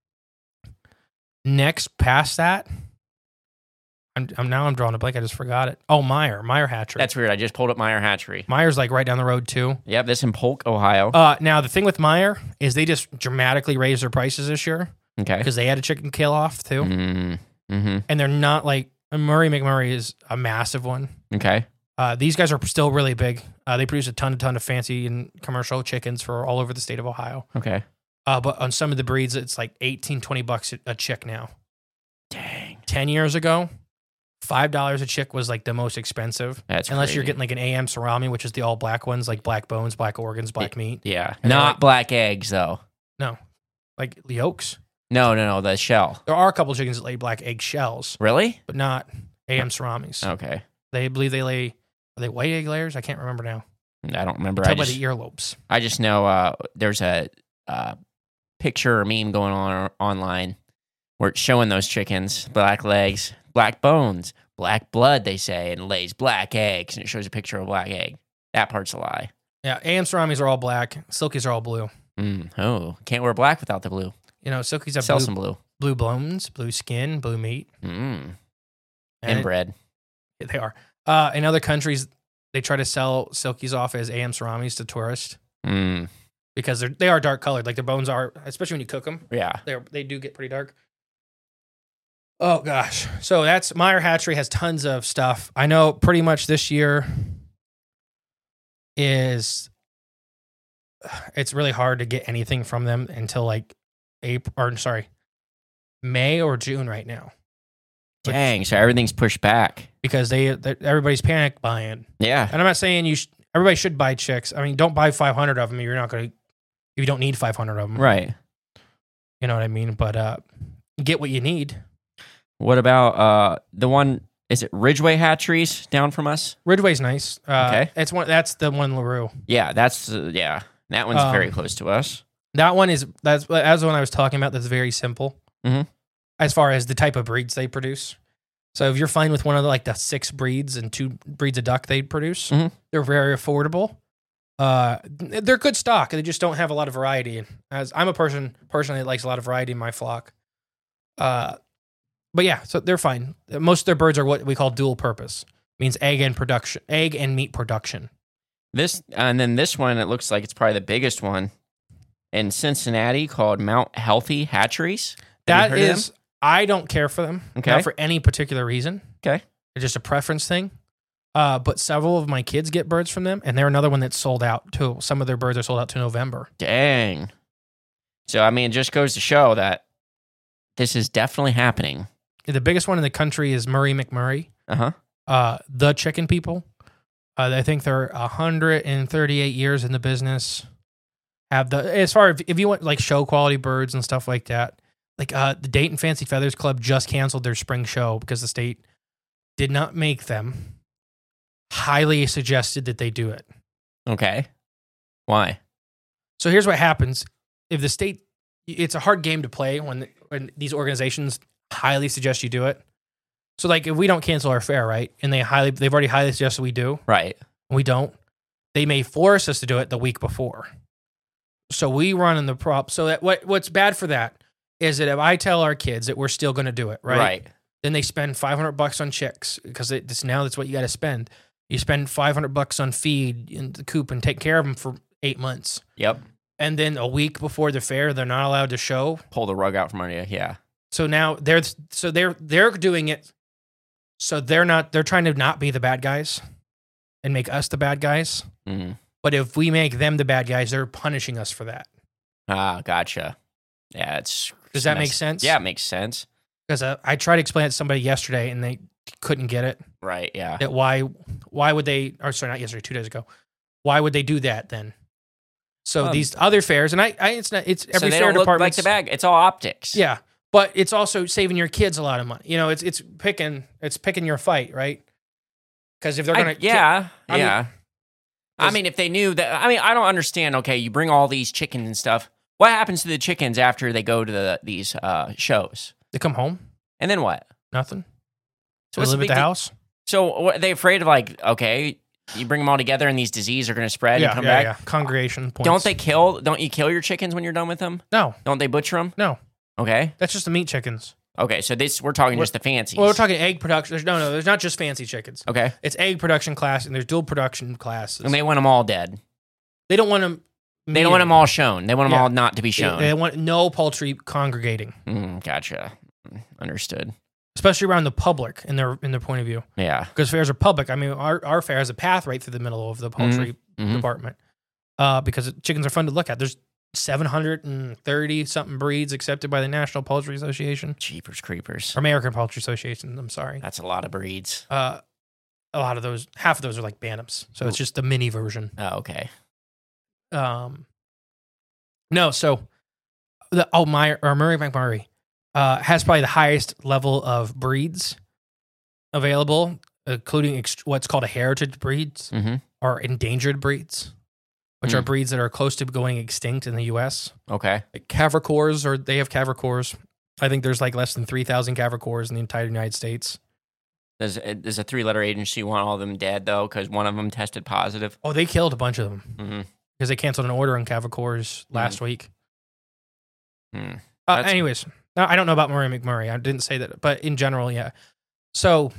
next, past that, I'm, I'm now I'm drawing a blank. I just forgot it. Oh, Meyer, Meyer Hatchery. That's weird. I just pulled up Meyer Hatchery. Meyer's like right down the road too. Yep. This in Polk, Ohio. Uh, now the thing with Meyer is they just dramatically raised their prices this year Okay. because they had a chicken kill off too, Mm, mm-hmm. and they're not like Murray McMurray is a massive one. Okay. Uh, these guys are still really big. Uh, they produce a ton, a ton of fancy and commercial chickens for all over the state of Ohio. Okay. Uh, but on some of the breeds, it's like eighteen, twenty bucks a, a chick now. Dang. ten years ago, five dollars a chick was like the most expensive. That's Unless you're crazy. getting like an A M Surami, which is the all black ones, like black bones, black organs, black meat. Yeah. And they're Not like- black eggs though. No, like yolks. No, no, no. The shell. There are a couple chickens that lay black egg shells, Really? but not A M Ceramis. Okay. They believe they lay, are they white egg layers? I can't remember now. I don't remember. Tell I by just, the earlobes. I just know uh, there's a uh, picture or meme going on online where it's showing those chickens, black legs, black bones, black blood, they say, and lays black eggs, and it shows a picture of a black egg. That part's a lie. Yeah, A M Ceramis are all black. Silkies are all blue. Mm, oh, can't wear black without the blue. You know, Silkies have Sell blue, some blue. blue bones, blue skin, blue meat. Mm. And Inbred. it- they are. Uh, in other countries, they try to sell Silkies off as A M Ceramis to tourists Mm. because they're, they are dark colored. Like their bones are, especially when you cook them, Yeah. they they do get pretty dark. Oh gosh. So that's Meyer Hatchery has tons of stuff. I know pretty much this year is it's really hard to get anything from them until like April or sorry, May or June right now Dang, so everything's pushed back. because they they- everybody's panic buying. Yeah. And I'm not saying you sh- everybody should buy chicks. I mean, don't buy five hundred of them. You're not going to if you don't need five hundred of them. Right. You know what I mean? But uh get what you need. What about uh the one, is it Ridgeway Hatcheries down from us? Ridgeway's nice. Uh, Okay. It's one. That's the one LaRue. Yeah, that's, uh, yeah. That one's Um, very close to us. That one is that's that's the one I was talking about. That's very simple. Mhm. As far as the type of breeds they produce. So if you're fine with one of the, like the six breeds and two breeds of duck they produce, Mhm. they're very affordable. Uh, they're good stock. They just don't have a lot of variety. As I'm a person personally that likes a lot of variety in my flock. Uh, but yeah, so they're fine. Most of their birds are what we call dual purpose, means egg and production, egg and meat production. This, and then this one, it looks like it's probably the biggest one in Cincinnati called Mount Healthy Hatcheries. Have you That heard of them? is, I don't care for them. Okay. Not for any particular reason. Okay. It's just a preference thing. Uh, but several of my kids get birds from them, and they're another one that's sold out too. Some of their birds are sold out to November. Dang. So, I mean, it just goes to show that this is definitely happening. The biggest one in the country is Murray McMurray. Uh-huh. Uh, the chicken people. Uh, I think they're one hundred thirty-eight years in the business. Have the as far as if you want like show quality birds and stuff like that, like uh, the Dayton Fancy Feathers Club just canceled their spring show because the state did not make them. Highly suggested that they do it. Okay. Why? So here's what happens: if the state, it's a hard game to play when when these organizations highly suggest you do it. So like if we don't cancel our fair, right, and they highly they've already highly suggested we do, Right. and we don't, they may force us to do it the week before. So we run in the prop. So that what what's bad for that is that if I tell our kids that we're still going to do it, right, Right. then they spend five hundred bucks on chicks because it's now that's what you got to spend. You spend five hundred bucks on feed in the coop and take care of them for eight months. Yep. And then a week before the fair, they're not allowed to show. Pull the rug out from under you. Yeah. So now they're so they're they're doing it. So they're not they're trying to not be the bad guys and make us the bad guys. Mm-hmm. But if we make them the bad guys, they're punishing us for that. Ah, gotcha. Yeah, it's. Does that mess- make sense? Yeah, it makes sense. Because uh, I tried to explain it to somebody yesterday and they couldn't get it. Right. Yeah. That why why would they? Or sorry, not yesterday, two days ago. Why would they do that then? So Um, these other fairs, and I, I it's not it's every so they fair don't look department like the bag. It's all optics. Yeah, but it's also saving your kids a lot of money. You know, it's it's picking it's picking your fight, right? Because if they're I- gonna yeah. I mean, yeah. I mean, if they knew that, I mean, I don't understand. Okay, you bring all these chickens and stuff. What happens to the chickens after they go to the, these uh, shows? they come home, And then what? nothing. So So what's they the live big at the deal? house. So what, are they afraid of, like, okay, you bring them all together and these diseases are going to spread Yeah, and come yeah, back? yeah. Congregation points. Don't they kill? Don't you kill your chickens when you're done with them? No, Don't they butcher them? no. Okay. That's just the meat chickens. Okay. So this we're talking We're- just the fancies. Well, we're talking egg production. There's no, no. There's not just fancy chickens. Okay. It's egg production class, and there's dual production classes. And they want them all dead. They don't want them. They don't want them all shown. They want them Yeah. all not to be shown. They want no poultry congregating, Mm, gotcha. Understood. especially around the public in their in their point of view. Yeah. Because fairs are public. I mean, our, our fair has a path right through the middle of the poultry Mhm. department. Uh, because chickens are fun to look at. There's seven hundred thirty something breeds accepted by the National Poultry Association, Jeepers creepers. or American Poultry Association. I'm sorry. That's a lot of breeds. Uh, a lot of those, half of those are like bantams. So it's just the mini version. Oh, okay. Um, no, so the oh my or Murray McMurray uh, has probably the highest level of breeds available, including ext- what's called a heritage breeds Mm-hmm. or endangered breeds, which Hmm. are breeds that are close to going extinct in the U S. Okay. Like Cavacores, or they have Cavacores. I think there's like less than three thousand Cavacores in the entire United States. Does does a three letter agency want all of them dead though? Because one of them tested positive. Oh, they killed a bunch of them Mm-hmm. because they canceled an order on Cavacores last week. Hmm. Uh, That's- anyways, no, I don't know about Murray McMurray. I didn't say that, but in general, yeah. So,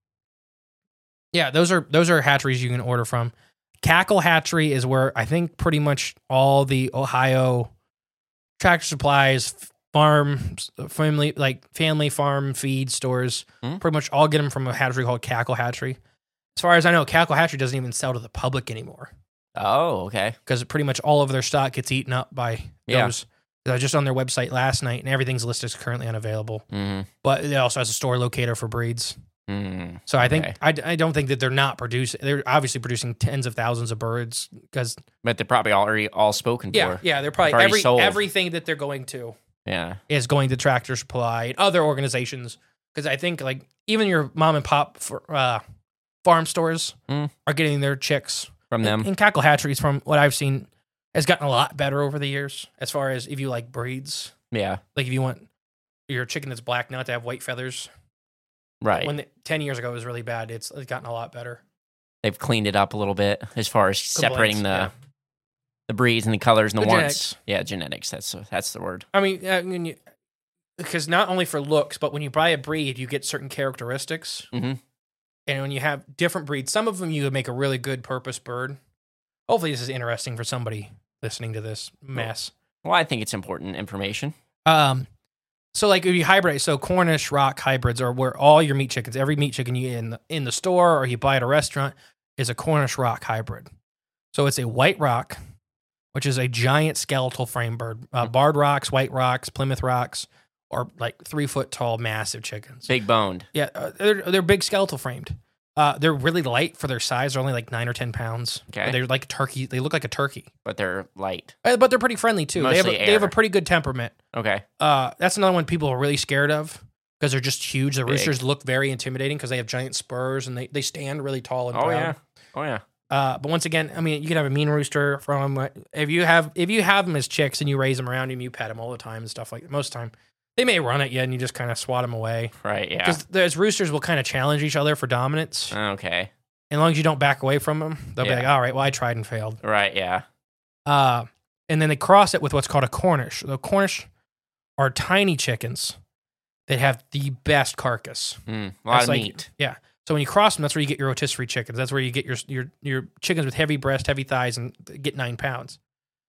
yeah, those are those are hatcheries you can order from. Cackle Hatchery is where I think pretty much all the Ohio Tractor Supplies, farm, family like family farm feed stores, Hmm. pretty much all get them from a hatchery called Cackle Hatchery. As far as I know, Cackle Hatchery doesn't even sell to the public anymore Oh, okay. because pretty much all of their stock gets eaten up by Yeah. those. I was just on their website last night, and everything's listed as currently unavailable. Mm-hmm. But it also has a store locator for breeds. Mm-hmm. So I think Okay. I, I don't think that they're not producing. They're obviously producing tens of thousands of birds because But they're probably already all spoken yeah, for. yeah, they're probably Already every sold. everything that they're going to Yeah. is going to Tractor Supply and other organizations. Because I think like even your mom and pop for uh, farm stores Mm. are getting their chicks From them. And, and Cackle Hatcheries, from what I've seen, has gotten a lot better over the years as far as if you like breeds. Yeah. Like if you want your chicken that's black not to have white feathers. Right. When the, ten years ago it was really bad, it's, it's gotten a lot better. They've cleaned it up a little bit as far as separating the yeah. the breeds and the colors and the, The wants. genetics. Yeah, genetics. That's that's the word. I mean, I mean, you, because not only for looks, but when you buy a breed, you get certain characteristics. Mm-hmm. And when you have different breeds, some of them you would make a really good purpose bird. Hopefully, this is interesting for somebody listening to this mess. Well, I think it's important information. Um, so like if you hybrid, so Cornish rock hybrids are where all your meat chickens, every meat chicken you get in the, in the store or you buy at a restaurant is a Cornish rock hybrid. So it's a white rock, which is a giant skeletal frame bird. Uh, barred rocks, white rocks, Plymouth rocks, or like three foot tall, massive chickens. Big boned. Yeah, uh, they're they're big skeletal framed. Uh, they're really light for their size. They're only like nine or ten pounds. Okay. They're like turkey. They look like a turkey, But they're light. Uh, but they're pretty friendly too. They have a, Mostly they have a air. pretty good temperament. Okay. Uh, that's another one people are really scared of because they're just huge. The Big. roosters look very intimidating because they have giant spurs and they, they stand really tall and Oh proud. yeah. Oh yeah. Uh, but once again, I mean, you can have a mean rooster from uh, if you have if you have them as chicks and you raise them around him, you pet them all the time and stuff like that. Most of the time, they may run at you and you just kind of swat them away Right. Yeah. because those roosters will kind of challenge each other for dominance. Okay. As long as you don't back away from them, they'll Yeah. be like, all right, well, I tried and failed. Right. Yeah. Uh, and then they cross it with what's called a Cornish. The Cornish are tiny chickens that have the best carcass. Mm, a lot That's of like- meat. Yeah. So when you cross them, that's where you get your rotisserie chickens. That's where you get your your your chickens with heavy breast, heavy thighs, and get nine pounds.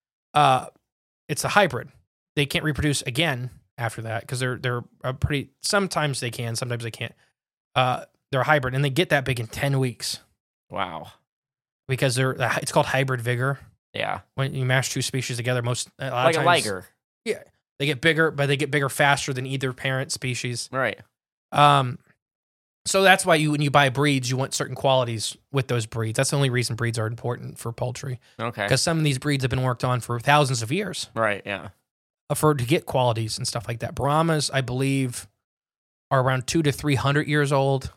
Uh, it's a hybrid. They can't reproduce again after that because they're they're a pretty. Sometimes they can, sometimes they can't. Uh, they're a hybrid, and they get that big in ten weeks Wow. because they're. It's called hybrid vigor. Yeah. When you mash two species together, most a lot Like of a times, liger. they get bigger, but they get bigger faster than either parent species. Right. Um, so that's why you when you buy breeds, you want certain qualities with those breeds. That's the only reason breeds are important for poultry Okay. because some of these breeds have been worked on for thousands of years Right. Yeah. uh, for to get qualities and stuff like that. Brahmas, I believe, are around two to three hundred years old.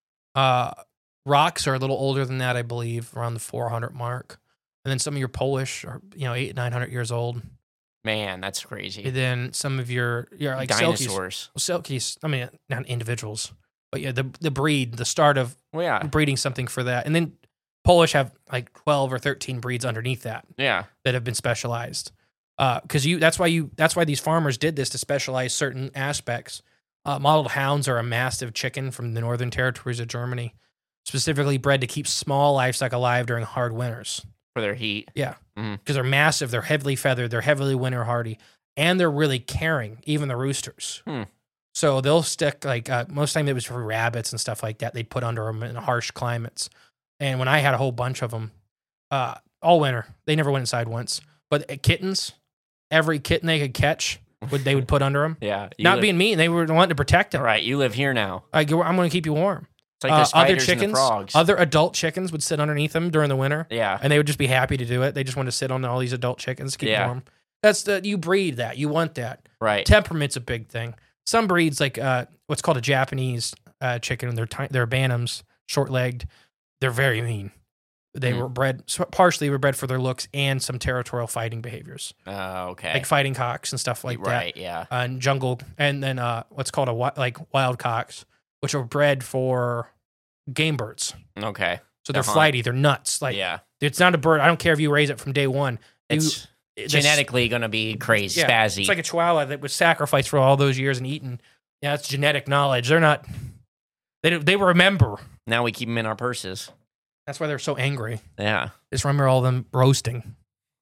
Uh, rocks are a little older than that, I believe, around the four hundred mark. And then some of your Polish are you know eight nine hundred years old. Man, that's crazy. And then some of your your like Selkies, Dinosaurs. Selkies. I mean, not individuals, but yeah, the the breed, the start of Well, yeah. breeding something for that. And then Polish have like twelve or thirteen breeds underneath that Yeah. that have been specialized. Uh, cause you, that's why you, that's why these farmers did this to specialize certain aspects. Uh, mottled hounds are a massive chicken from the northern territories of Germany, specifically bred to keep small livestock alive during hard winters. For their heat. Yeah. Mhm. Cause they're massive. They're heavily feathered. They're heavily winter hardy and they're really caring, even the roosters. Hmm. So they'll stick like, uh, most of the time it was for rabbits and stuff like that. They'd put under them in harsh climates. And when I had a whole bunch of them, uh, all winter, they never went inside once, but uh, kittens, every kitten they could catch, would they would put under them. Yeah. You Not live, being mean, they were wanting to protect them. right. You live here now. Like, I'm going to keep you warm. It's like Uh, the other spiders and the chickens, frogs. other adult chickens would sit underneath them during the winter, yeah. and they would just be happy to do it. They just want to sit on all these adult chickens, keep Yeah. warm. That's the you breed that. You want that. Right. Temperament's a big thing. Some breeds, like uh, what's called a Japanese uh, chicken, they're ti- they're Bantams, short-legged. They're very mean. They Mm. were bred, so partially were bred for their looks and some territorial fighting behaviors, Oh, okay. like fighting cocks and stuff like that. right, yeah. Uh, and jungle, and then uh, what's called a wi- like wild cocks, which are bred for game birds. Okay. So they're Uh-huh. flighty. They're nuts. Like yeah. it's not a bird. I don't care if you raise it from day one. You- It's this- genetically going to be crazy, yeah, spazzy. It's like a chihuahua that was sacrificed for all those years and eaten. Yeah, it's genetic knowledge. They're not. They don't- they remember. now we keep them in our purses. That's why they're so angry. Yeah. Just remember all of them roasting.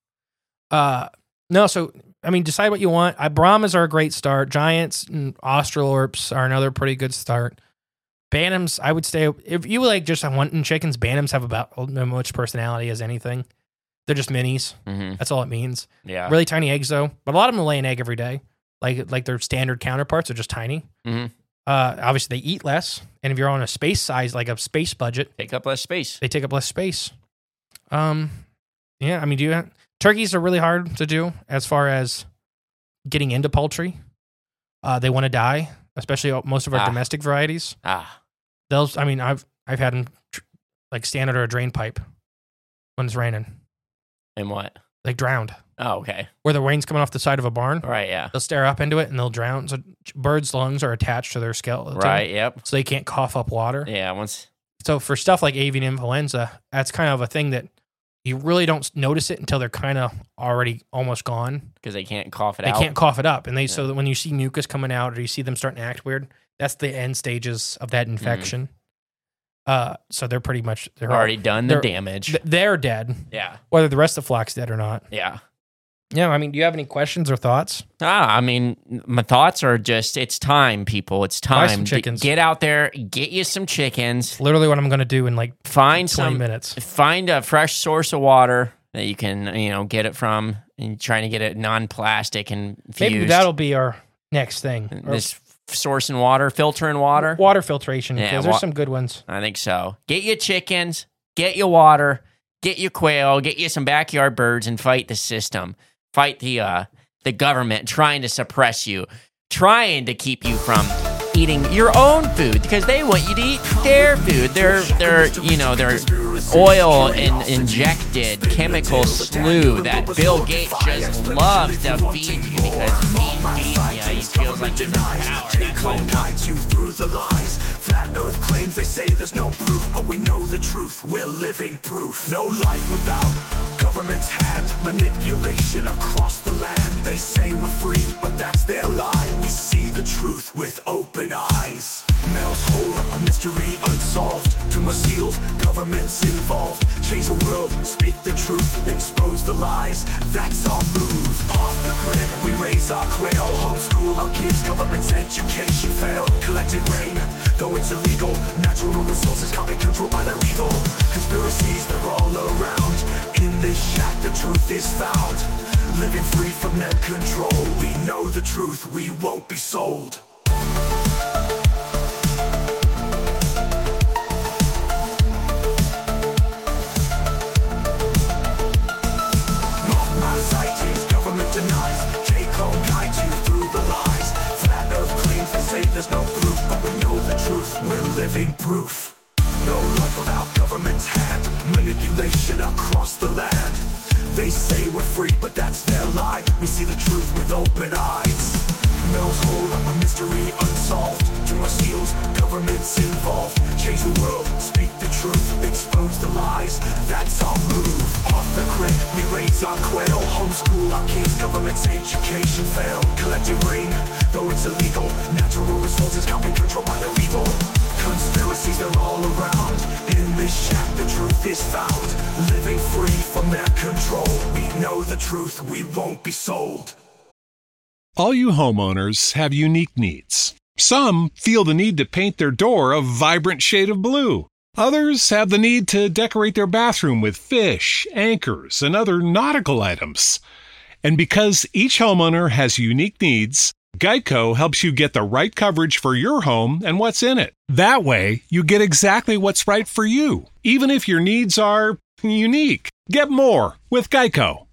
Uh, no. So I mean, decide what you want. I, Brahmas are a great start. Giants and Australorps are another pretty good start. Bantams, I would say, if you like just wanting chickens, Bantams have about as much personality as anything. They're just minis. hmm That's all it means. Yeah. Really tiny eggs, though. But a lot of them lay an egg every day. Like like their standard counterparts are just tiny. Mhm. Uh, obviously, they eat less. And if you're on a space size, like a space budget, Take up less space. they take up less space. Um, yeah, I mean, do you turkeys are really hard to do as far as getting into poultry. Uh, they want to die, especially most of our Ah. domestic varieties. Ah. Those, I mean, I've I've had them tr- like stand under a drain pipe when it's raining, And what? like drowned. Oh, okay. Where the rain's coming off the side of a barn, Right, yeah. they'll stare up into it and they'll drown. So birds' lungs are attached to their skeleton, Right, yep. so they can't cough up water. Yeah, once So for stuff like avian influenza, that's kind of a thing that you really don't notice it until they're kind of already almost gone. because they can't cough it They out. can't cough it up, and they so that when you see mucus coming out or you see them starting to act weird, that's the end stages of that infection. Uh, so they're pretty much they're They've already done the they're- damage. th- they're dead, yeah. whether the rest of the flock's dead or not. Yeah. Yeah, I mean, do you have any questions or thoughts? Ah, I mean, my thoughts are just it's time, people. It's Buy time. some G- chickens. Get out there, get you some chickens. Literally, what I'm going to do in like Find twenty some minutes. find a fresh source of water that you can, you know, get it from, and trying to get it non-plastic and infused. Maybe that'll be our next thing. Or this source in water, filter in water. water filtration, Yeah, because wa- there's some good ones. I think so. Get your chickens, get your water, get your quail, get you some backyard birds, and fight the system. Fight the uh, the government trying to suppress you, trying to keep you from eating your own food because they want you to eat their food. Their their you know their oil and injected chemical slew that Bill Gates just loves to feed you because he's feeding you. He feels like he's in power. That's why he guides you through the lies. Flat Earth claims they say there's no proof, but we know the truth. We're living proof. No life without government's hand. Manipulation across the land. They say we're free, but that's their lie. We see the truth with open eyes. Mel's whole, a mystery unsolved. Tumor sealed, governments involved. Change the world, speak the truth, expose the lies. That's our move. Off the grid, we raise our quail. Homeschool our kids, government's education failed. Collected rain, though it's illegal. Natural resources can't be controlled by the lethal. Conspiracies, they're all around. In this shack, the truth is found. Living free from their control. We know the truth, we won't be sold. Government denies, take home guides you through the lies. Flat Earth claims they say there's no proof, but we know the truth, we're living proof. No life without government's hand, manipulation across the land. They say we're free, but that's their lie. We see the truth with open eyes. Mel's hold up a mystery unsolved. Tumor seals, governments involved. Change the world, speak the truth, expose the lies. That's our move. Off the grid, we raise our quail. Homeschool our kids, government's education failed. Collecting rain, though it's illegal. Natural resources can't be controlled by the evil. Conspiracies, they're all around. In this shack, the truth is found. Living free from their control. We know the truth, we won't be sold. All you homeowners have unique needs. Some feel the need to paint their door a vibrant shade of blue. Others have the need to decorate their bathroom with fish, anchors, and other nautical items. And because each homeowner has unique needs, Geico helps you get the right coverage for your home and what's in it. That way, you get exactly what's right for you, even if your needs are unique. Get more with Geico.